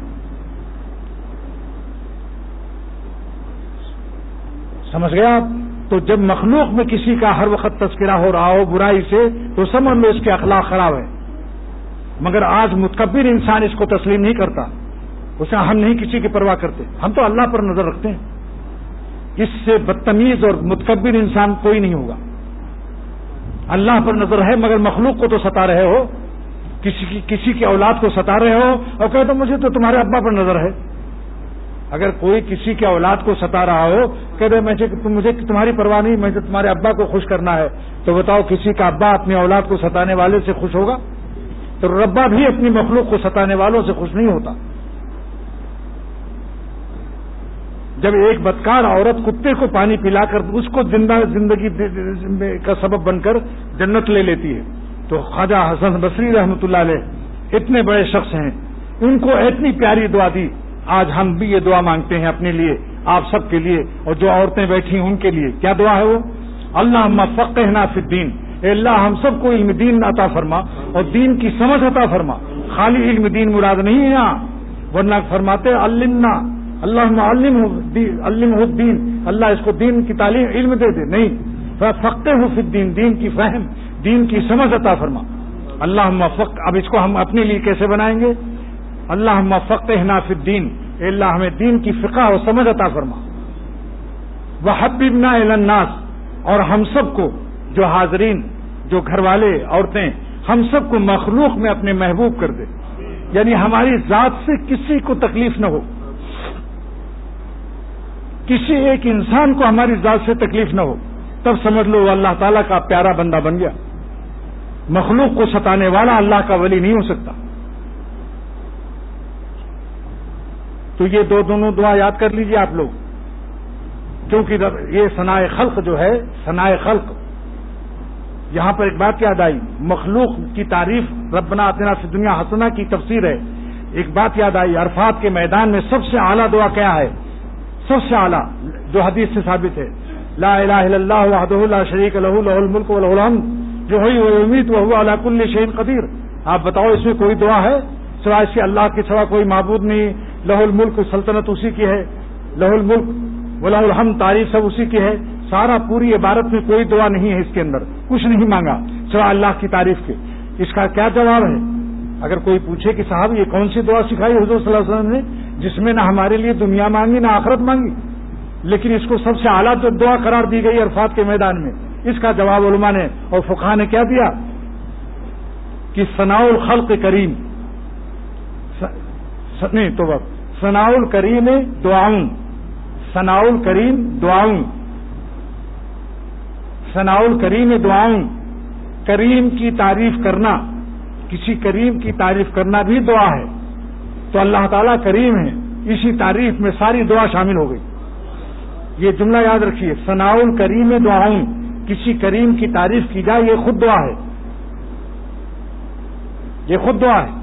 سمجھ گئے آپ؟ تو جب مخلوق میں کسی کا ہر وقت تذکرہ ہو رہا ہو برائی سے تو سمجھ لو اس کے اخلاق خراب ہے. مگر آج متکبر انسان اس کو تسلیم نہیں کرتا. اسے ہم نہیں کسی کی پرواہ کرتے، ہم تو اللہ پر نظر رکھتے ہیں. اس سے بدتمیز اور متکبر انسان کوئی نہیں ہوگا. اللہ پر نظر ہے مگر مخلوق کو تو ستا رہے ہو، کسی کی کسی کی اولاد کو ستا رہے ہو اور کہتے مجھے تو تمہارے ابا پر نظر ہے. اگر کوئی کسی کی اولاد کو ستا رہا ہو، کہتے مجھے تمہاری پرواہ نہیں، مجھے تمہارے ابا کو خوش کرنا ہے، تو بتاؤ کسی کا ابا اپنی اولاد کو ستانے والے سے خوش ہوگا؟ تو ربا بھی اپنی مخلوق کو ستانے والوں سے خوش نہیں ہوتا. جب ایک بدکار عورت کتے کو پانی پلا کر اس کو زندہ زندگی کا سبب بن کر جنت لے لیتی ہے، تو خواجہ حسن بصری رحمۃ اللہ علیہ اتنے بڑے شخص ہیں، ان کو اتنی پیاری دعا دی. آج ہم بھی یہ دعا مانگتے ہیں اپنے لیے، آپ سب کے لیے، اور جو عورتیں بیٹھی ہیں ان کے لیے. کیا دعا ہے وہ؟ اللہم فقہنا فی الدین، اے اللہ ہم سب کو علم دین عطا فرما اور دین کی سمجھ عطا فرما. خالی علم دین مراد نہیں ہے یہاں، ورنہ فرماتے علمنا، اللہم علمہ الدین، اللہ اس کو دین کی تعلیم علم دے دے. نہیں، فقہہ فی الدین، دین کی فہم، دین کی سمجھ عطا فرما. اللہم فقہ، اب اس کو ہم اپنے لیے کیسے بنائیں گے؟ اللہم فقہنا فی الدین، اے اللہ ہمیں دین کی فقہ اور سمجھ عطا فرما. وحببنا الی الناس، اور ہم سب کو، جو حاضرین، جو گھر والے، عورتیں، ہم سب کو مخلوق میں اپنے محبوب کر دے. یعنی ہماری ذات سے کسی کو تکلیف نہ ہو، کسی ایک انسان کو ہماری ذات سے تکلیف نہ ہو، تب سمجھ لو وہ اللہ تعالیٰ کا پیارا بندہ بن گیا. مخلوق کو ستانے والا اللہ کا ولی نہیں ہو سکتا. تو یہ دو دونوں دعا یاد کر لیجئے آپ لوگ، کیونکہ یہ ثناء خلق جو ہے، ثناء خلق، یہاں پر ایک بات یاد آئی، مخلوق کی تعریف ربنا آتنا فی الدنیا حسنہ کی تفسیر ہے. ایک بات یاد آئی، عرفات کے میدان میں سب سے اعلیٰ دعا کیا ہے؟ سب سے اعلیٰ جو حدیث سے ثابت ہے، لا الہ الا اللہ وحدہ لا شریک لہ لہ الملک ولہ الحمد یحیی ویمیت وہو علی کل شیء قدیر. آپ بتاؤ اس میں کوئی دعا ہے سوائے اس کے اللہ کے سوا کوئی معبود نہیں؟ لہ الملک، سلطنت اسی کی ہے، لہ الملک ولہ الحمد، تعریف سب اسی کی ہے. سارا پوری عبارت میں کوئی دعا نہیں ہے، اس کے اندر کچھ نہیں مانگا سوائے اللہ کی تعریف کے. اس کا کیا جواب ہے؟ اگر کوئی پوچھے کہ صاحب یہ کون سی دعا سکھائی حضور صلی اللہ علیہ وسلم نے جس میں نہ ہمارے لیے دنیا مانگی نہ آخرت مانگی، لیکن اس کو سب سے اعلیٰ جو دعا قرار دی گئی عرفات کے میدان میں، اس کا جواب علماء نے اور فقہا نے کیا دیا کہ ثناء الخلق کریم، نہیں تو ثناء الکریم دعاؤں، ثناء الکریم دعاؤں، ثناء الکریم دعاؤں. کریم کی تعریف کرنا، کسی کریم کی تعریف کرنا بھی دعا ہے. تو اللہ تعالیٰ کریم ہے، اسی تعریف میں ساری دعا شامل ہو گئی. یہ جملہ یاد رکھیے، ثناء الکریم دعاؤں، کسی کریم کی تعریف کی جائے، یہ خود دعا ہے، یہ خود دعا ہے.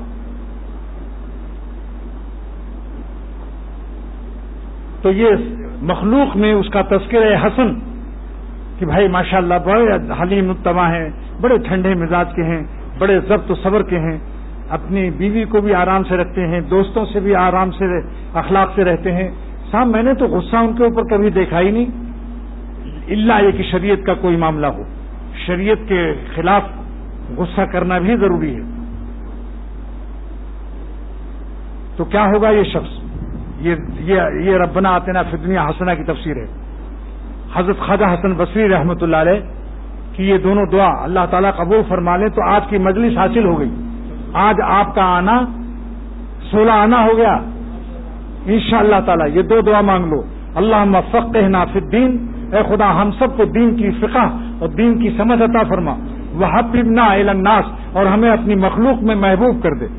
تو یہ مخلوق میں اس کا تذکرہ حسن کہ بھائی ماشاءاللہ بڑے حلیم الطبع ہیں، بڑے ٹھنڈے مزاج کے ہیں، بڑے ضبط و صبر کے ہیں، اپنی بیوی کو بھی آرام سے رکھتے ہیں، دوستوں سے بھی آرام سے اخلاق سے رہتے ہیں. صاحب میں نے تو غصہ ان کے اوپر کبھی دیکھا ہی نہیں، الا یہ کہ شریعت کا کوئی معاملہ ہو. شریعت کے خلاف غصہ کرنا بھی ضروری ہے. تو کیا ہوگا یہ شخص؟ یہ یہ, یہ ربنا آتنا فی الدنیا حسنہ کی تفسیر ہے. حضرت خواجہ حسن بصری رحمۃ اللہ علیہ کی یہ دونوں دعا اللہ تعالیٰ قبول فرما لے تو آج کی مجلس حاصل ہو گئی. آج آپ کا آنا سولہ آنا ہو گیا انشاءاللہ تعالیٰ. یہ دو دعا مانگ لو، اللہم فقہنا فی الدین، اے خدا ہم سب کو دین کی فقہ اور دین کی سمجھ عطا فرما. وحببنا الی الناس، اور ہمیں اپنی مخلوق میں محبوب کر دے.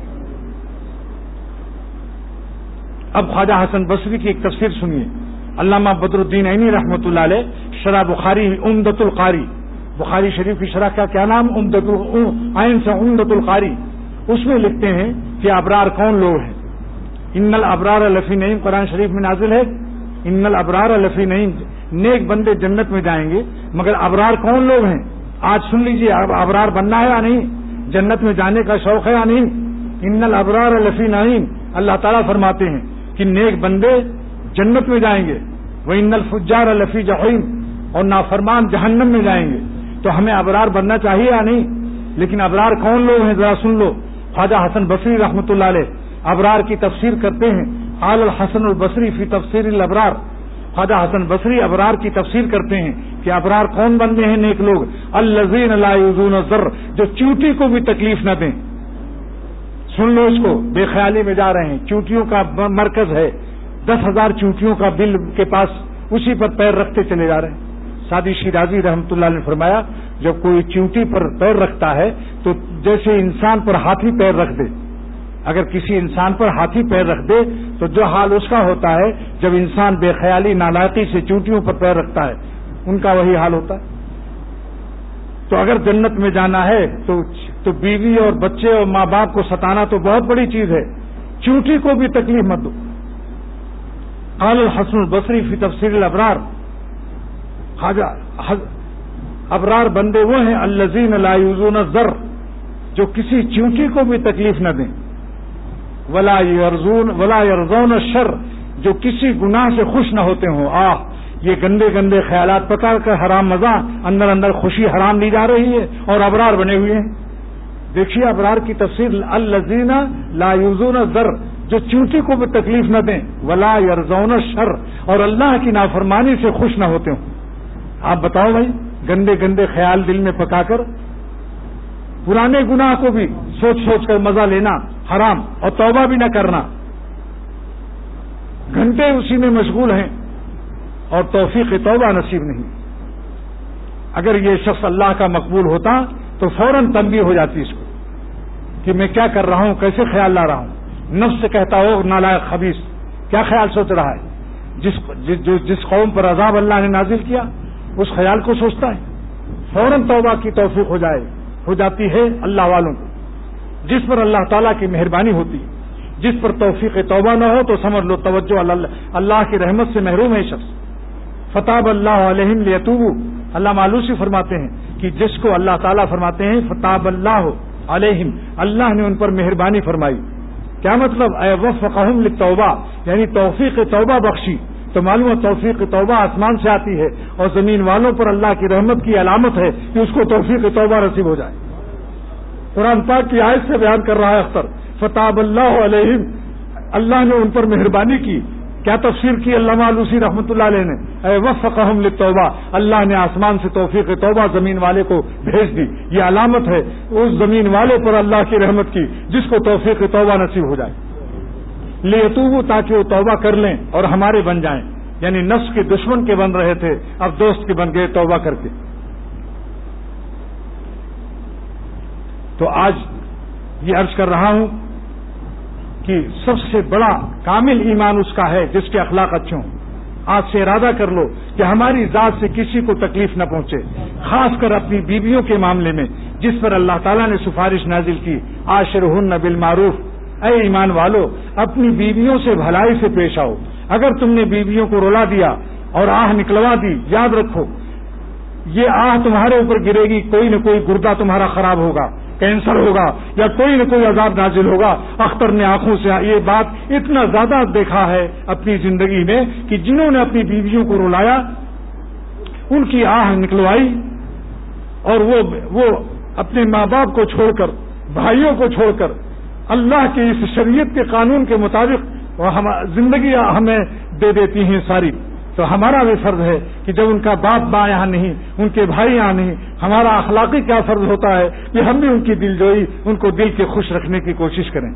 اب خواجہ حسن بصری کی ایک تفسیر سنیے. علامہ بدر الدین عینی رحمۃ اللہ علیہ شرح بخاری عمدۃ القاری، بخاری شریف کی شرح کا کیا نام؟ عمدۃ عین سے عمدۃ القاری. اس میں لکھتے ہیں کہ ابرار کون لوگ ہیں. ان الابرار لفی نعیم قرآن شریف میں نازل ہے، ان الابرار لفی نعیم، نیک بندے جنت میں جائیں گے. مگر ابرار کون لوگ ہیں؟ آج سن لیجئے، اب ابرار بننا ہے یا نہیں؟ جنت میں جانے کا شوق ہے یا نہیں؟ ان الابرار لفی نعیم، اللہ تعالیٰ فرماتے ہیں کہ نیک بندے جنت میں جائیں گے. وَإِنَّ الْفُجَّارَ لَفِي جَحِيمٍ، اور نافرمان جہنم میں جائیں گے. تو ہمیں ابرار بننا چاہیے یا نہیں؟ لیکن ابرار کون لوگ ہیں ذرا سن لو. خواجہ حسن بصری رحمۃ اللہ علیہ ابرار کی تفسیر کرتے ہیں. قال الحسن البصری فی تفسیر الابرار، خواجہ حسن بصری ابرار کی تفسیر کرتے ہیں کہ ابرار کون بندے ہیں نیک لوگ؟ الذین لا یؤذون الضر، جو چیونٹی کو بھی تکلیف نہ دیں. سن لو اس کو، بے خیالی میں جا رہے ہیں، چونٹیوں کا مرکز ہے، دس ہزار چونٹیوں کا بل کے پاس، اسی پر پیر رکھتے چلے جا رہے ہیں. سادی شیرازی رحمۃ اللہ نے فرمایا جب کوئی چیونٹی پر پیر رکھتا ہے تو جیسے انسان پر ہاتھی پیر رکھ دے، اگر کسی انسان پر ہاتھی پیر رکھ دے تو جو حال اس کا ہوتا ہے جب انسان بے خیالی نالائقی سے چیونٹیوں پر پیر رکھتا ہے، ان کا وہی حال ہوتا ہے۔ تو اگر جنت میں جانا ہے تو تو بیوی اور بچے اور ماں باپ کو ستانا تو بہت بڑی چیز ہے، چیونٹی کو بھی تکلیف مت دو۔ قال الحسن البصری فی تفسیر الابرار، ابرار بندے وہ ہیں الذین لا یؤذون الضر، جو کسی چیونٹی کو بھی تکلیف نہ دیں، ولا یرزون ولا یرضون الشر، جو کسی گناہ سے خوش نہ ہوتے ہوں۔ آہ یہ گندے گندے خیالات پکڑ کر حرام مزہ، اندر اندر خوشی حرام لی جا رہی ہے اور ابرار بنے ہوئے ہیں۔ دیکھیے ابرار کی تفسیر الذین لا یؤذون الضر، جو چیونٹی کو بھی تکلیف نہ دیں، ولا یرضون الشر، اور اللہ کی نافرمانی سے خوش نہ ہوتے ہوں۔ آپ بتاؤ بھائی، گندے گندے خیال دل میں پکا کر پرانے گناہ کو بھی سوچ سوچ کر مزہ لینا حرام، اور توبہ بھی نہ کرنا، گھنٹے اسی میں مشغول ہیں اور توفیق توبہ نصیب نہیں۔ اگر یہ شخص اللہ کا مقبول ہوتا تو فوراً تنبیہ ہو جاتی اس کو کہ میں کیا کر رہا ہوں، کیسے خیال لا رہا ہوں۔ نفس سے کہتا ہو نالائق خبیث، کیا خیال سوچ رہا ہے؟ جس جو جس قوم پر عذاب اللہ نے نازل کیا اس خیال کو سوچتا ہے، فوراً توبہ کی توفیق ہو جائے ہو جاتی ہے اللہ والوں کو۔ جس پر اللہ تعالیٰ کی مہربانی ہوتی ہے، جس پر توفیق توبہ نہ ہو تو سمجھ لو توجہ اللہ کی رحمت سے محروم ہے شخص۔ فتاب اللہ علیہم لیتوبوا، اللہ معلوسی فرماتے ہیں کہ جس کو اللہ تعالیٰ فرماتے ہیں فتاب اللہ علیہم، اللہ نے ان پر مہربانی فرمائی۔ کیا مطلب؟ اے وفقہم للتوبہ، یعنی توفیق توبہ بخشی۔ تو معلوم ہے توفیق توبہ آسمان سے آتی ہے اور زمین والوں پر اللہ کی رحمت کی علامت ہے کہ اس کو توفیق توبہ نصیب ہو جائے۔ قرآن پاک کی آیت سے بیان کر رہا ہے اختر، فتاب اللہ علیہم، اللہ نے ان پر مہربانی کی۔ کیا تفسیر کی علامہ علوسی رحمۃ اللہ علیہ نے؟ اے وفقہم للتوبہ، اللہ نے آسمان سے توفیق توبہ زمین والے کو بھیج دی۔ یہ علامت ہے اس زمین والے پر اللہ کی رحمت کی جس کو توفیق توبہ نصیب ہو جائے۔ لیتوبوا، تاکہ وہ توبہ کر لیں اور ہمارے بن جائیں، یعنی نفس کے دشمن کے بن رہے تھے اب دوست کے بن گئے توبہ کر کے۔ تو آج یہ عرض کر رہا ہوں کہ سب سے بڑا کامل ایمان اس کا ہے جس کے اخلاق اچھے ہوں۔ آج سے ارادہ کر لو کہ ہماری ذات سے کسی کو تکلیف نہ پہنچے، خاص کر اپنی بیویوں کے معاملے میں جس پر اللہ تعالیٰ نے سفارش نازل کی، عاشرہن بالمعروف۔ اے ایمان والو، اپنی بیویوں سے بھلائی سے پیش آؤ۔ اگر تم نے بیویوں کو رلا دیا اور آہ نکلوا دی، یاد رکھو یہ آہ تمہارے اوپر گرے گی، کوئی نہ کوئی گردہ تمہارا خراب ہوگا، کینسر ہوگا یا کوئی نہ کوئی عذاب نازل ہوگا۔ اختر نے آنکھوں سے یہ بات اتنا زیادہ دیکھا ہے اپنی زندگی میں کہ جنہوں نے اپنی بیویوں کو رلایا ان کی آہ نکلوائی، اور وہ وہ اپنے ماں باپ کو چھوڑ کر، بھائیوں کو چھوڑ کر اللہ کے اس شریعت کے قانون کے مطابق وہ ہم زندگی ہمیں دے دیتی ہیں ساری۔ تو ہمارا بھی فرض ہے کہ جب ان کا باپ ماں یہاں نہیں، ان کے بھائی یہاں نہیں، ہمارا اخلاقی کیا فرض ہوتا ہے کہ ہم بھی ان کی دل جوئی، ان کو دل کے خوش رکھنے کی کوشش کریں۔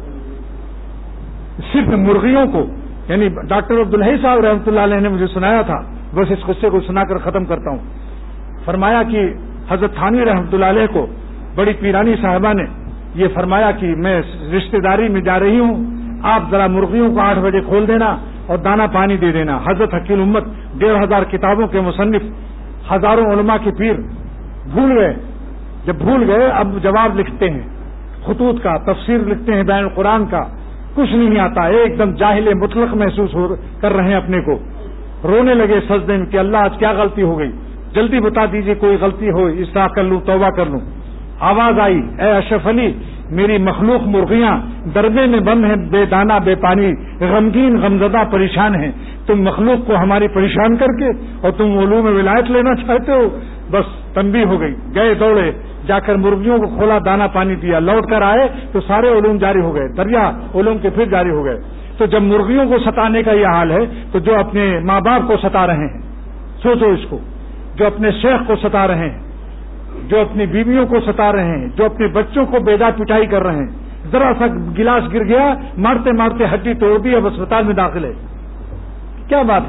صرف مرغیوں کو، یعنی ڈاکٹر عبدالحی صاحب رحمۃ اللہ علیہ نے مجھے سنایا تھا، بس اس قصے کو سنا کر ختم کرتا ہوں۔ فرمایا کہ حضرت تھانوی رحمۃ اللہ علیہ کو بڑی پیرانی صاحبہ نے یہ فرمایا کہ میں رشتہ داری میں جا رہی ہوں، آپ ذرا مرغیوں کو آٹھ بجے کھول دینا اور دانا پانی دے دینا۔ حضرت حکیم امت، ڈیڑھ ہزار کتابوں کے مصنف، ہزاروں علماء کے پیر بھول گئے۔ جب بھول گئے اب جواب لکھتے ہیں، خطوط کا، تفسیر لکھتے ہیں بیان القرآن کا، کچھ نہیں آتا، ایک دم جاہل مطلق محسوس ہو کر رہے ہیں اپنے کو۔ رونے لگے سجدے میں کہ اللہ آج کیا غلطی ہو گئی، جلدی بتا دیجئے کوئی غلطی ہو، اصلاح کر لوں، توبہ کر لوں۔ آواز آئی، اے اشرف علی، میری مخلوق مرغیاں دربے میں بند ہیں، بے دانہ بے پانی، غمگین غمزدہ پریشان ہیں، تم مخلوق کو ہماری پریشان کر کے اور تم علوم ولایت لینا چاہتے ہو۔ بس تنبیہ ہو گئی، گئے دوڑے، جا کر مرغیوں کو کھولا، دانا پانی دیا، لوٹ کر آئے تو سارے علوم جاری ہو گئے، دریا علوم کے پھر جاری ہو گئے۔ تو جب مرغیوں کو ستانے کا یہ حال ہے تو جو اپنے ماں باپ کو ستا رہے ہیں، سوچو اس کو، جو اپنے شیخ کو ستا رہے ہیں، جو اپنی بیویوں کو ستا رہے ہیں، جو اپنے بچوں کو بے داد پٹائی کر رہے ہیں، ذرا سا گلاس گر گیا، مارتے مارتے ہڈی توڑ دی، اب اسپتال میں داخل ہے۔ کیا بات ہے؟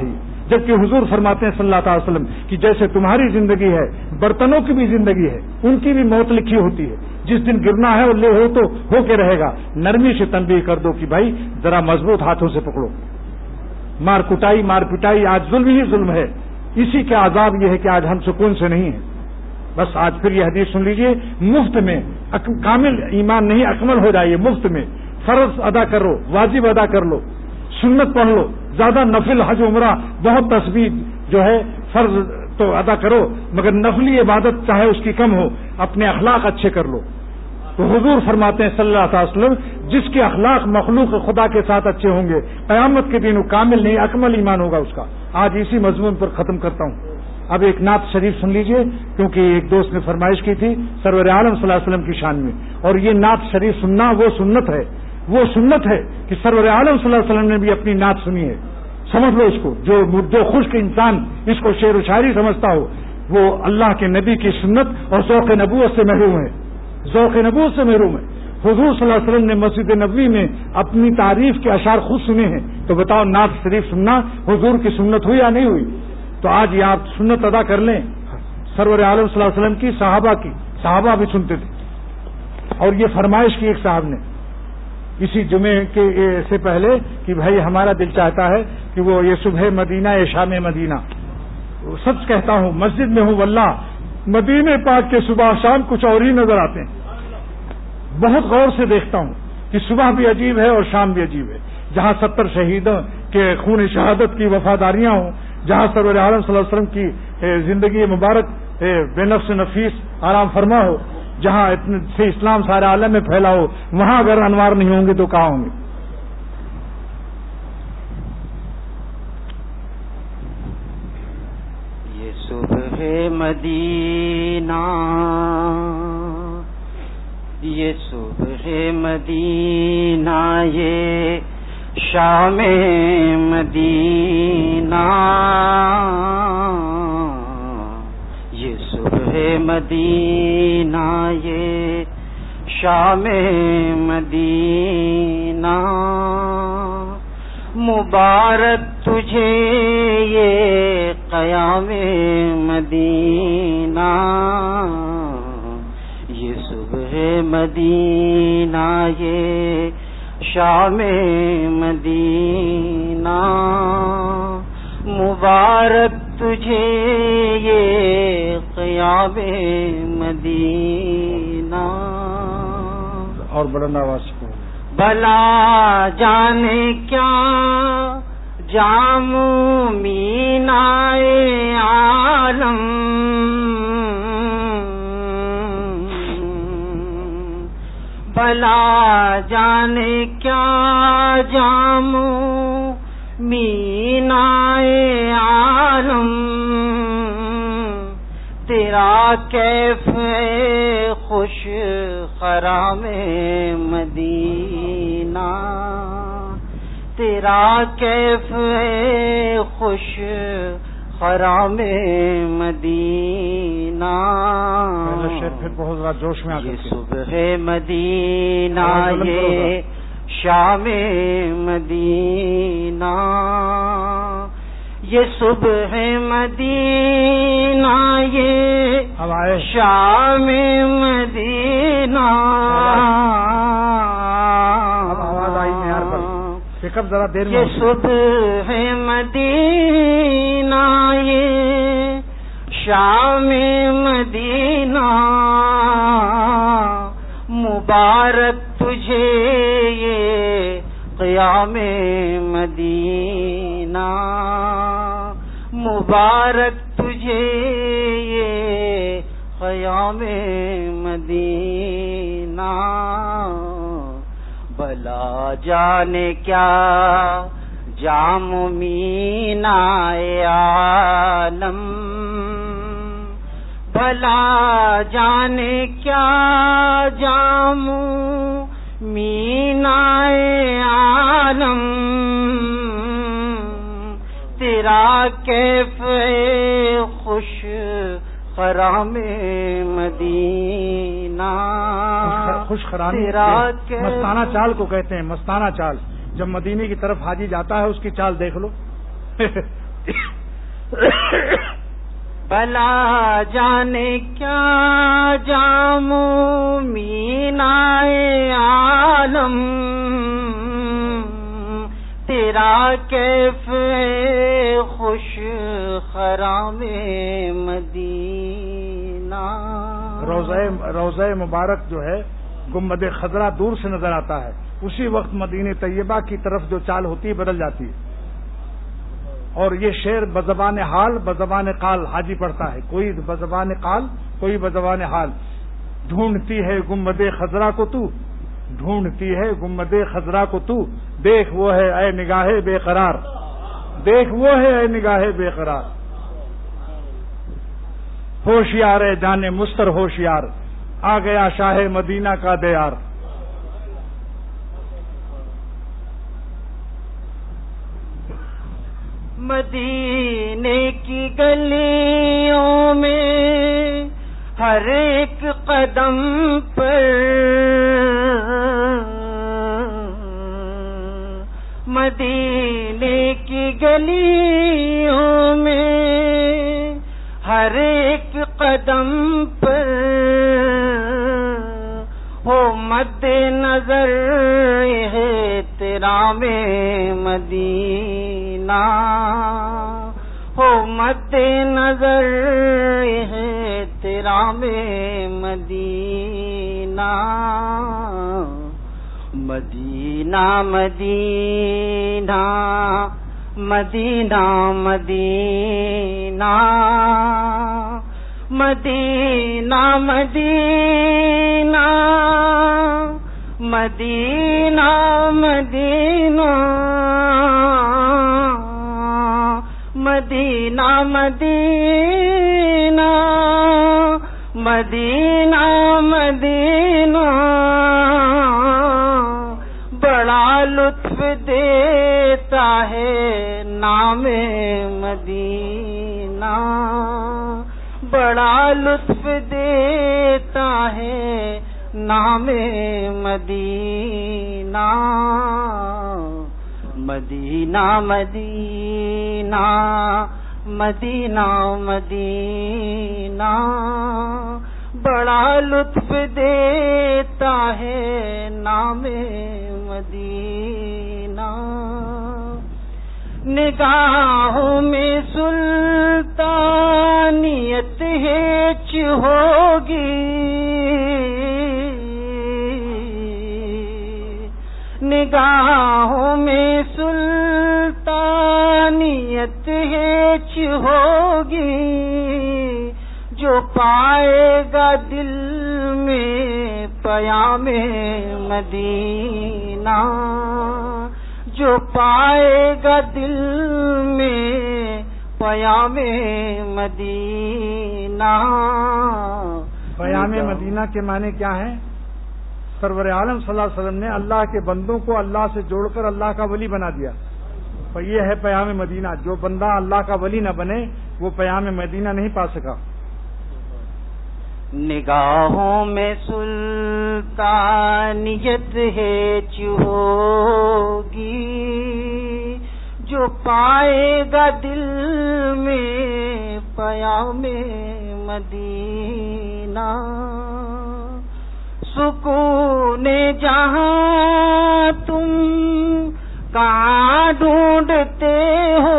جبکہ حضور فرماتے ہیں صلی اللہ تعالی وسلم کہ جیسے تمہاری زندگی ہے برتنوں کی بھی زندگی ہے، ان کی بھی موت لکھی ہوتی ہے، جس دن گرنا ہے وہ لے ہو تو ہو کے رہے گا، نرمی سے تنبیہ کر دو کہ بھائی ذرا مضبوط ہاتھوں سے پکڑو، مار کٹائی مار پٹائی آج ظلم ہی ظلم ہے، اسی کے عذاب یہ ہے کہ آج ہم سکون سے نہیں ہیں۔ بس آج پھر یہ حدیث سن لیجئے، مفت میں کامل ایمان نہیں اکمل ہو جائیے، مفت میں فرض ادا کرو، واجب ادا کر لو، سنت پڑھ لو، زیادہ نفل حج عمرہ بہت تسبیح جو ہے فرض تو ادا کرو، مگر نفلی عبادت چاہے اس کی کم ہو، اپنے اخلاق اچھے کر لو۔ تو حضور فرماتے ہیں صلی اللہ علیہ وسلم جس کے اخلاق مخلوق خدا کے ساتھ اچھے ہوں گے قیامت کے دن وہ کامل نہیں اکمل ایمان ہوگا اس کا۔ آج اسی مضمون پر ختم کرتا ہوں۔ اب ایک نعت شریف سن لیجئے، کیونکہ ایک دوست نے فرمائش کی تھی سرور عالم صلی اللہ علیہ وسلم کی شان میں، اور یہ نعت شریف سننا وہ سنت ہے، وہ سنت ہے کہ سرور عالم صلی اللہ علیہ وسلم نے بھی اپنی نعت سنی ہے۔ سمجھ لو اس کو، جو جو خشک انسان اس کو شعر و شاعری سمجھتا ہو وہ اللہ کے نبی کی سنت اور ذوق نبوت سے محروم ہے، ذوق نبوت سے محروم ہے۔ حضور صلی اللہ علیہ وسلم نے مسجد نبوی میں اپنی تعریف کے اشعار خود سنے ہیں، تو بتاؤ نعت شریف سننا حضور کی سنت ہوئی یا نہیں ہوئی؟ تو آج یہ آپ سنت ادا کر لیں سرور عالم صلی اللہ علیہ وسلم کی، صحابہ کی، صحابہ بھی سنتے تھے۔ اور یہ فرمائش کی ایک صاحب نے اسی جمعے کے سے پہلے کہ بھائی ہمارا دل چاہتا ہے کہ وہ یہ صبح مدینہ یہ شام مدینہ، سچ کہتا ہوں مسجد میں ہوں واللہ مدینے پاک کے صبح شام کچھ اور ہی نظر آتے ہیں۔ بہت غور سے دیکھتا ہوں کہ صبح بھی عجیب ہے اور شام بھی عجیب ہے، جہاں ستر شہیدوں کے خون شہادت کی وفاداریاں ہوں، جہاں سرور عالم صلی اللہ علیہ وسلم کی زندگی مبارک بے نفس نفیس آرام فرما ہو، جہاں اتنے سے اسلام سارے عالم میں پھیلا ہو، وہاں اگر انوار نہیں ہوں گے تو کہاں ہوں گے؟ یہ صبح مدینہ، یہ صبح مدینہ، یہ شام مدینہ، یہ صبح مدینہ، یہ شام مدینہ، مبارک تجھے یہ قیام مدینہ، یہ صبح مدینہ، یہ شام مدینہ، مبارک تجھے یہ قیام مدینہ۔ اور بلند آواز سے بھلا جانے کیا جام مینائے عالم، بھلا جانے کیا جام مینائے عالم، تیرا کیف ہے خوش خرام مدینہ، تیرا کیف ہے خوش خرام مدینہ، پھر بہت زیادہ جوش میں آ یہ صبح مدینہ، یہ شام مدینہ، یہ صبح مدینہ، یہ شام مدینہ، آواز آئی میں یار پک اپ ذرا دیر میں، یہ صبح مدینہ، یہ شام مدینہ، مبارک تجھے یہ قیام مدینہ، مبارک تجھے یہ قیام مدینہ، بھلا جانے کیا جام مینائے عالم، بھلا جانے کیا جام مینائے عالم، تیرا کیف خوش خرام مدینہ، خوش خرامی مستانہ چال کو کہتے ہیں، مستانہ چال۔ جب مدینے کی طرف حاجی جاتا ہے اس کی چال دیکھ لو، بلا جانے کیا جاموں مینائے عالم، تیرا کیف خوش خرام مدینہ۔ روضہ روضہ مبارک جو ہے گنبد خضرا دور سے نظر آتا ہے، اسی وقت مدینہ طیبہ کی طرف جو چال ہوتی ہے بدل جاتی ہے۔ اور یہ شعر بزبان حال بزبان قال حاجی پڑھتا ہے، کوئی بزبان قال کوئی بزبان حال۔ ڈھونڈتی ہے گنبد خضرا کو تو، ڈھونڈتی ہے گنبد خضرا کو تو، دیکھ وہ ہے اے نگاہ بے قرار، دیکھ وہ ہے اے نگاہ بے قرار۔ ہوشیار ہے جانے مستر ہوشیار، آ گیا شاہ مدینہ کا دیار۔ مدینے کی گلیوں میں ہر ایک قدم پر، مدینے کی گلیوں میں ہر ایک قدم پر ہو مد نظر احترام مدینہ، ہو مد نظر احترام مدینہ۔ مدینہ مدینہ مدینہ مدینہ مدینہ مدینہ مدینہ مدینہ مدینہ مدینہ مدینہ مدینہ بڑا لطف دیتا ہے نام مدینہ، بڑا لطف دیتا ہے نام مدینہ۔ مدینہ مدینہ مدینہ مدینہ بڑا لطف دیتا ہے نام مدینہ۔ نگاہوں میں سلطانیت ہیچ ہوگی، نگاہوں میں سلطانیت ہیچ ہوگی، جو پائے گا دل میں پیام مدینہ، جو پائے گا دل میں پیام مدینہ۔ پیام مدینہ کے معنی کیا ہیں؟ سرور عالم صلی اللہ علیہ وسلم نے اللہ کے بندوں کو اللہ سے جوڑ کر اللہ کا ولی بنا دیا، اور یہ ہے پیام مدینہ۔ جو بندہ اللہ کا ولی نہ بنے وہ پیام مدینہ نہیں پا سکا۔ نگاہوں میں سلطانیت ہیچ ہوگی، جو پائے گا دل میں پیام مدینہ۔ سکون جہاں تم کہاں ڈھونڈتے ہو،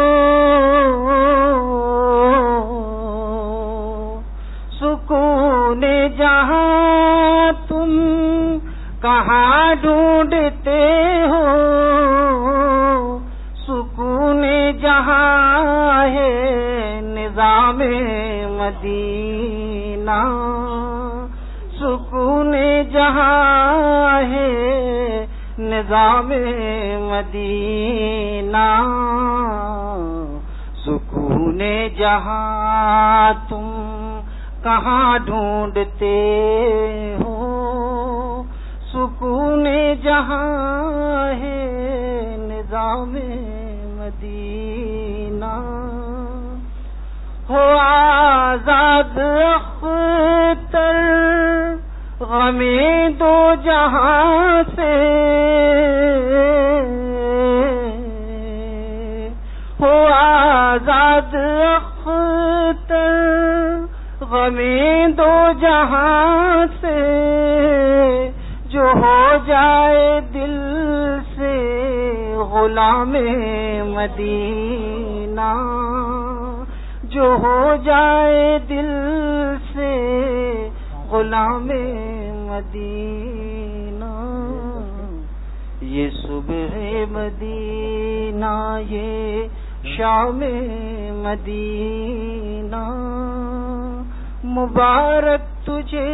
سکون جہاں تم کہاں ڈھونڈتے ہو، سکون جہاں ہے نظام مدینہ، سکون جہاں ہے نظام مدینہ۔ سکون جہاں تم کہاں ڈھونڈتے ہو، سکون جہاں ہے نظام مدینہ۔ ہو آزاد اختر غم دو جہاں سے، ہو آزاد اختر غمی دو جہاں سے جو ہو جائے دل سے غلام مدینہ، جو ہو جائے دل سے غلام مدینہ. یہ صبح مدینہ یہ شام مدینہ، مبارک تجھے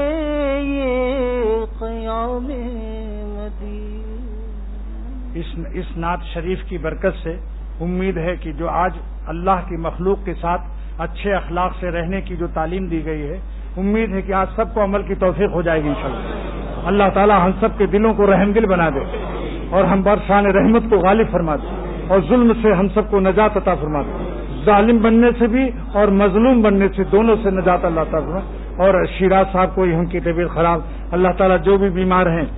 یہ قیام مدینہ. اس اس نعت شریف کی برکت سے امید ہے کہ جو آج اللہ کی مخلوق کے ساتھ اچھے اخلاق سے رہنے کی جو تعلیم دی گئی ہے، امید ہے کہ آج سب کو عمل کی توفیق ہو جائے گی انشاءاللہ. اللہ تعالی ہم سب کے دلوں کو رحم دل بنا دے اور ہم برسان رحمت کو غالب فرما دے اور ظلم سے ہم سب کو نجات عطا فرما دے. ظالم بننے سے بھی اور مظلوم بننے سے دونوں سے نجات اللہ تعالیٰ فرما. اور شیراز صاحب کو ان کی طبیعت خراب، اللہ تعالیٰ جو بھی بیمار ہیں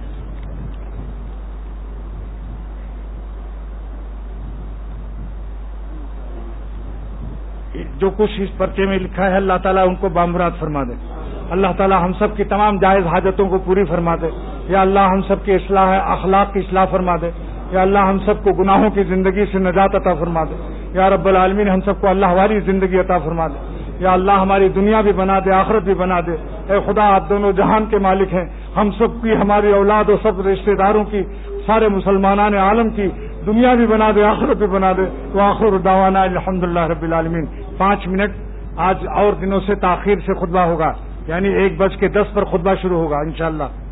جو کچھ اس پرچے میں لکھا ہے اللہ تعالیٰ ان کو بامراد فرما دے. اللہ تعالیٰ ہم سب کی تمام جائز حاجتوں کو پوری فرما دے. یا اللہ ہم سب کی اصلاح اخلاق کی اصلاح فرما دے. یا اللہ ہم سب کو گناہوں کی زندگی سے نجات عطا فرما دے. یا رب العالمین ہم سب کو اللہ والی زندگی عطا فرما دے. یا اللہ ہماری دنیا بھی بنا دے، آخرت بھی بنا دے. اے خدا آپ دونوں جہان کے مالک ہیں، ہم سب کی، ہماری اولاد اور سب رشتہ داروں کی، سارے مسلمانان عالم کی دنیا بھی بنا دے، آخرت بھی بنا دے. وآخر دعوانا الحمدللہ رب العالمین. پانچ منٹ آج اور دنوں سے تاخیر سے خطبہ ہوگا، یعنی ایک بج کے دس پر خطبہ شروع ہوگا انشاءاللہ.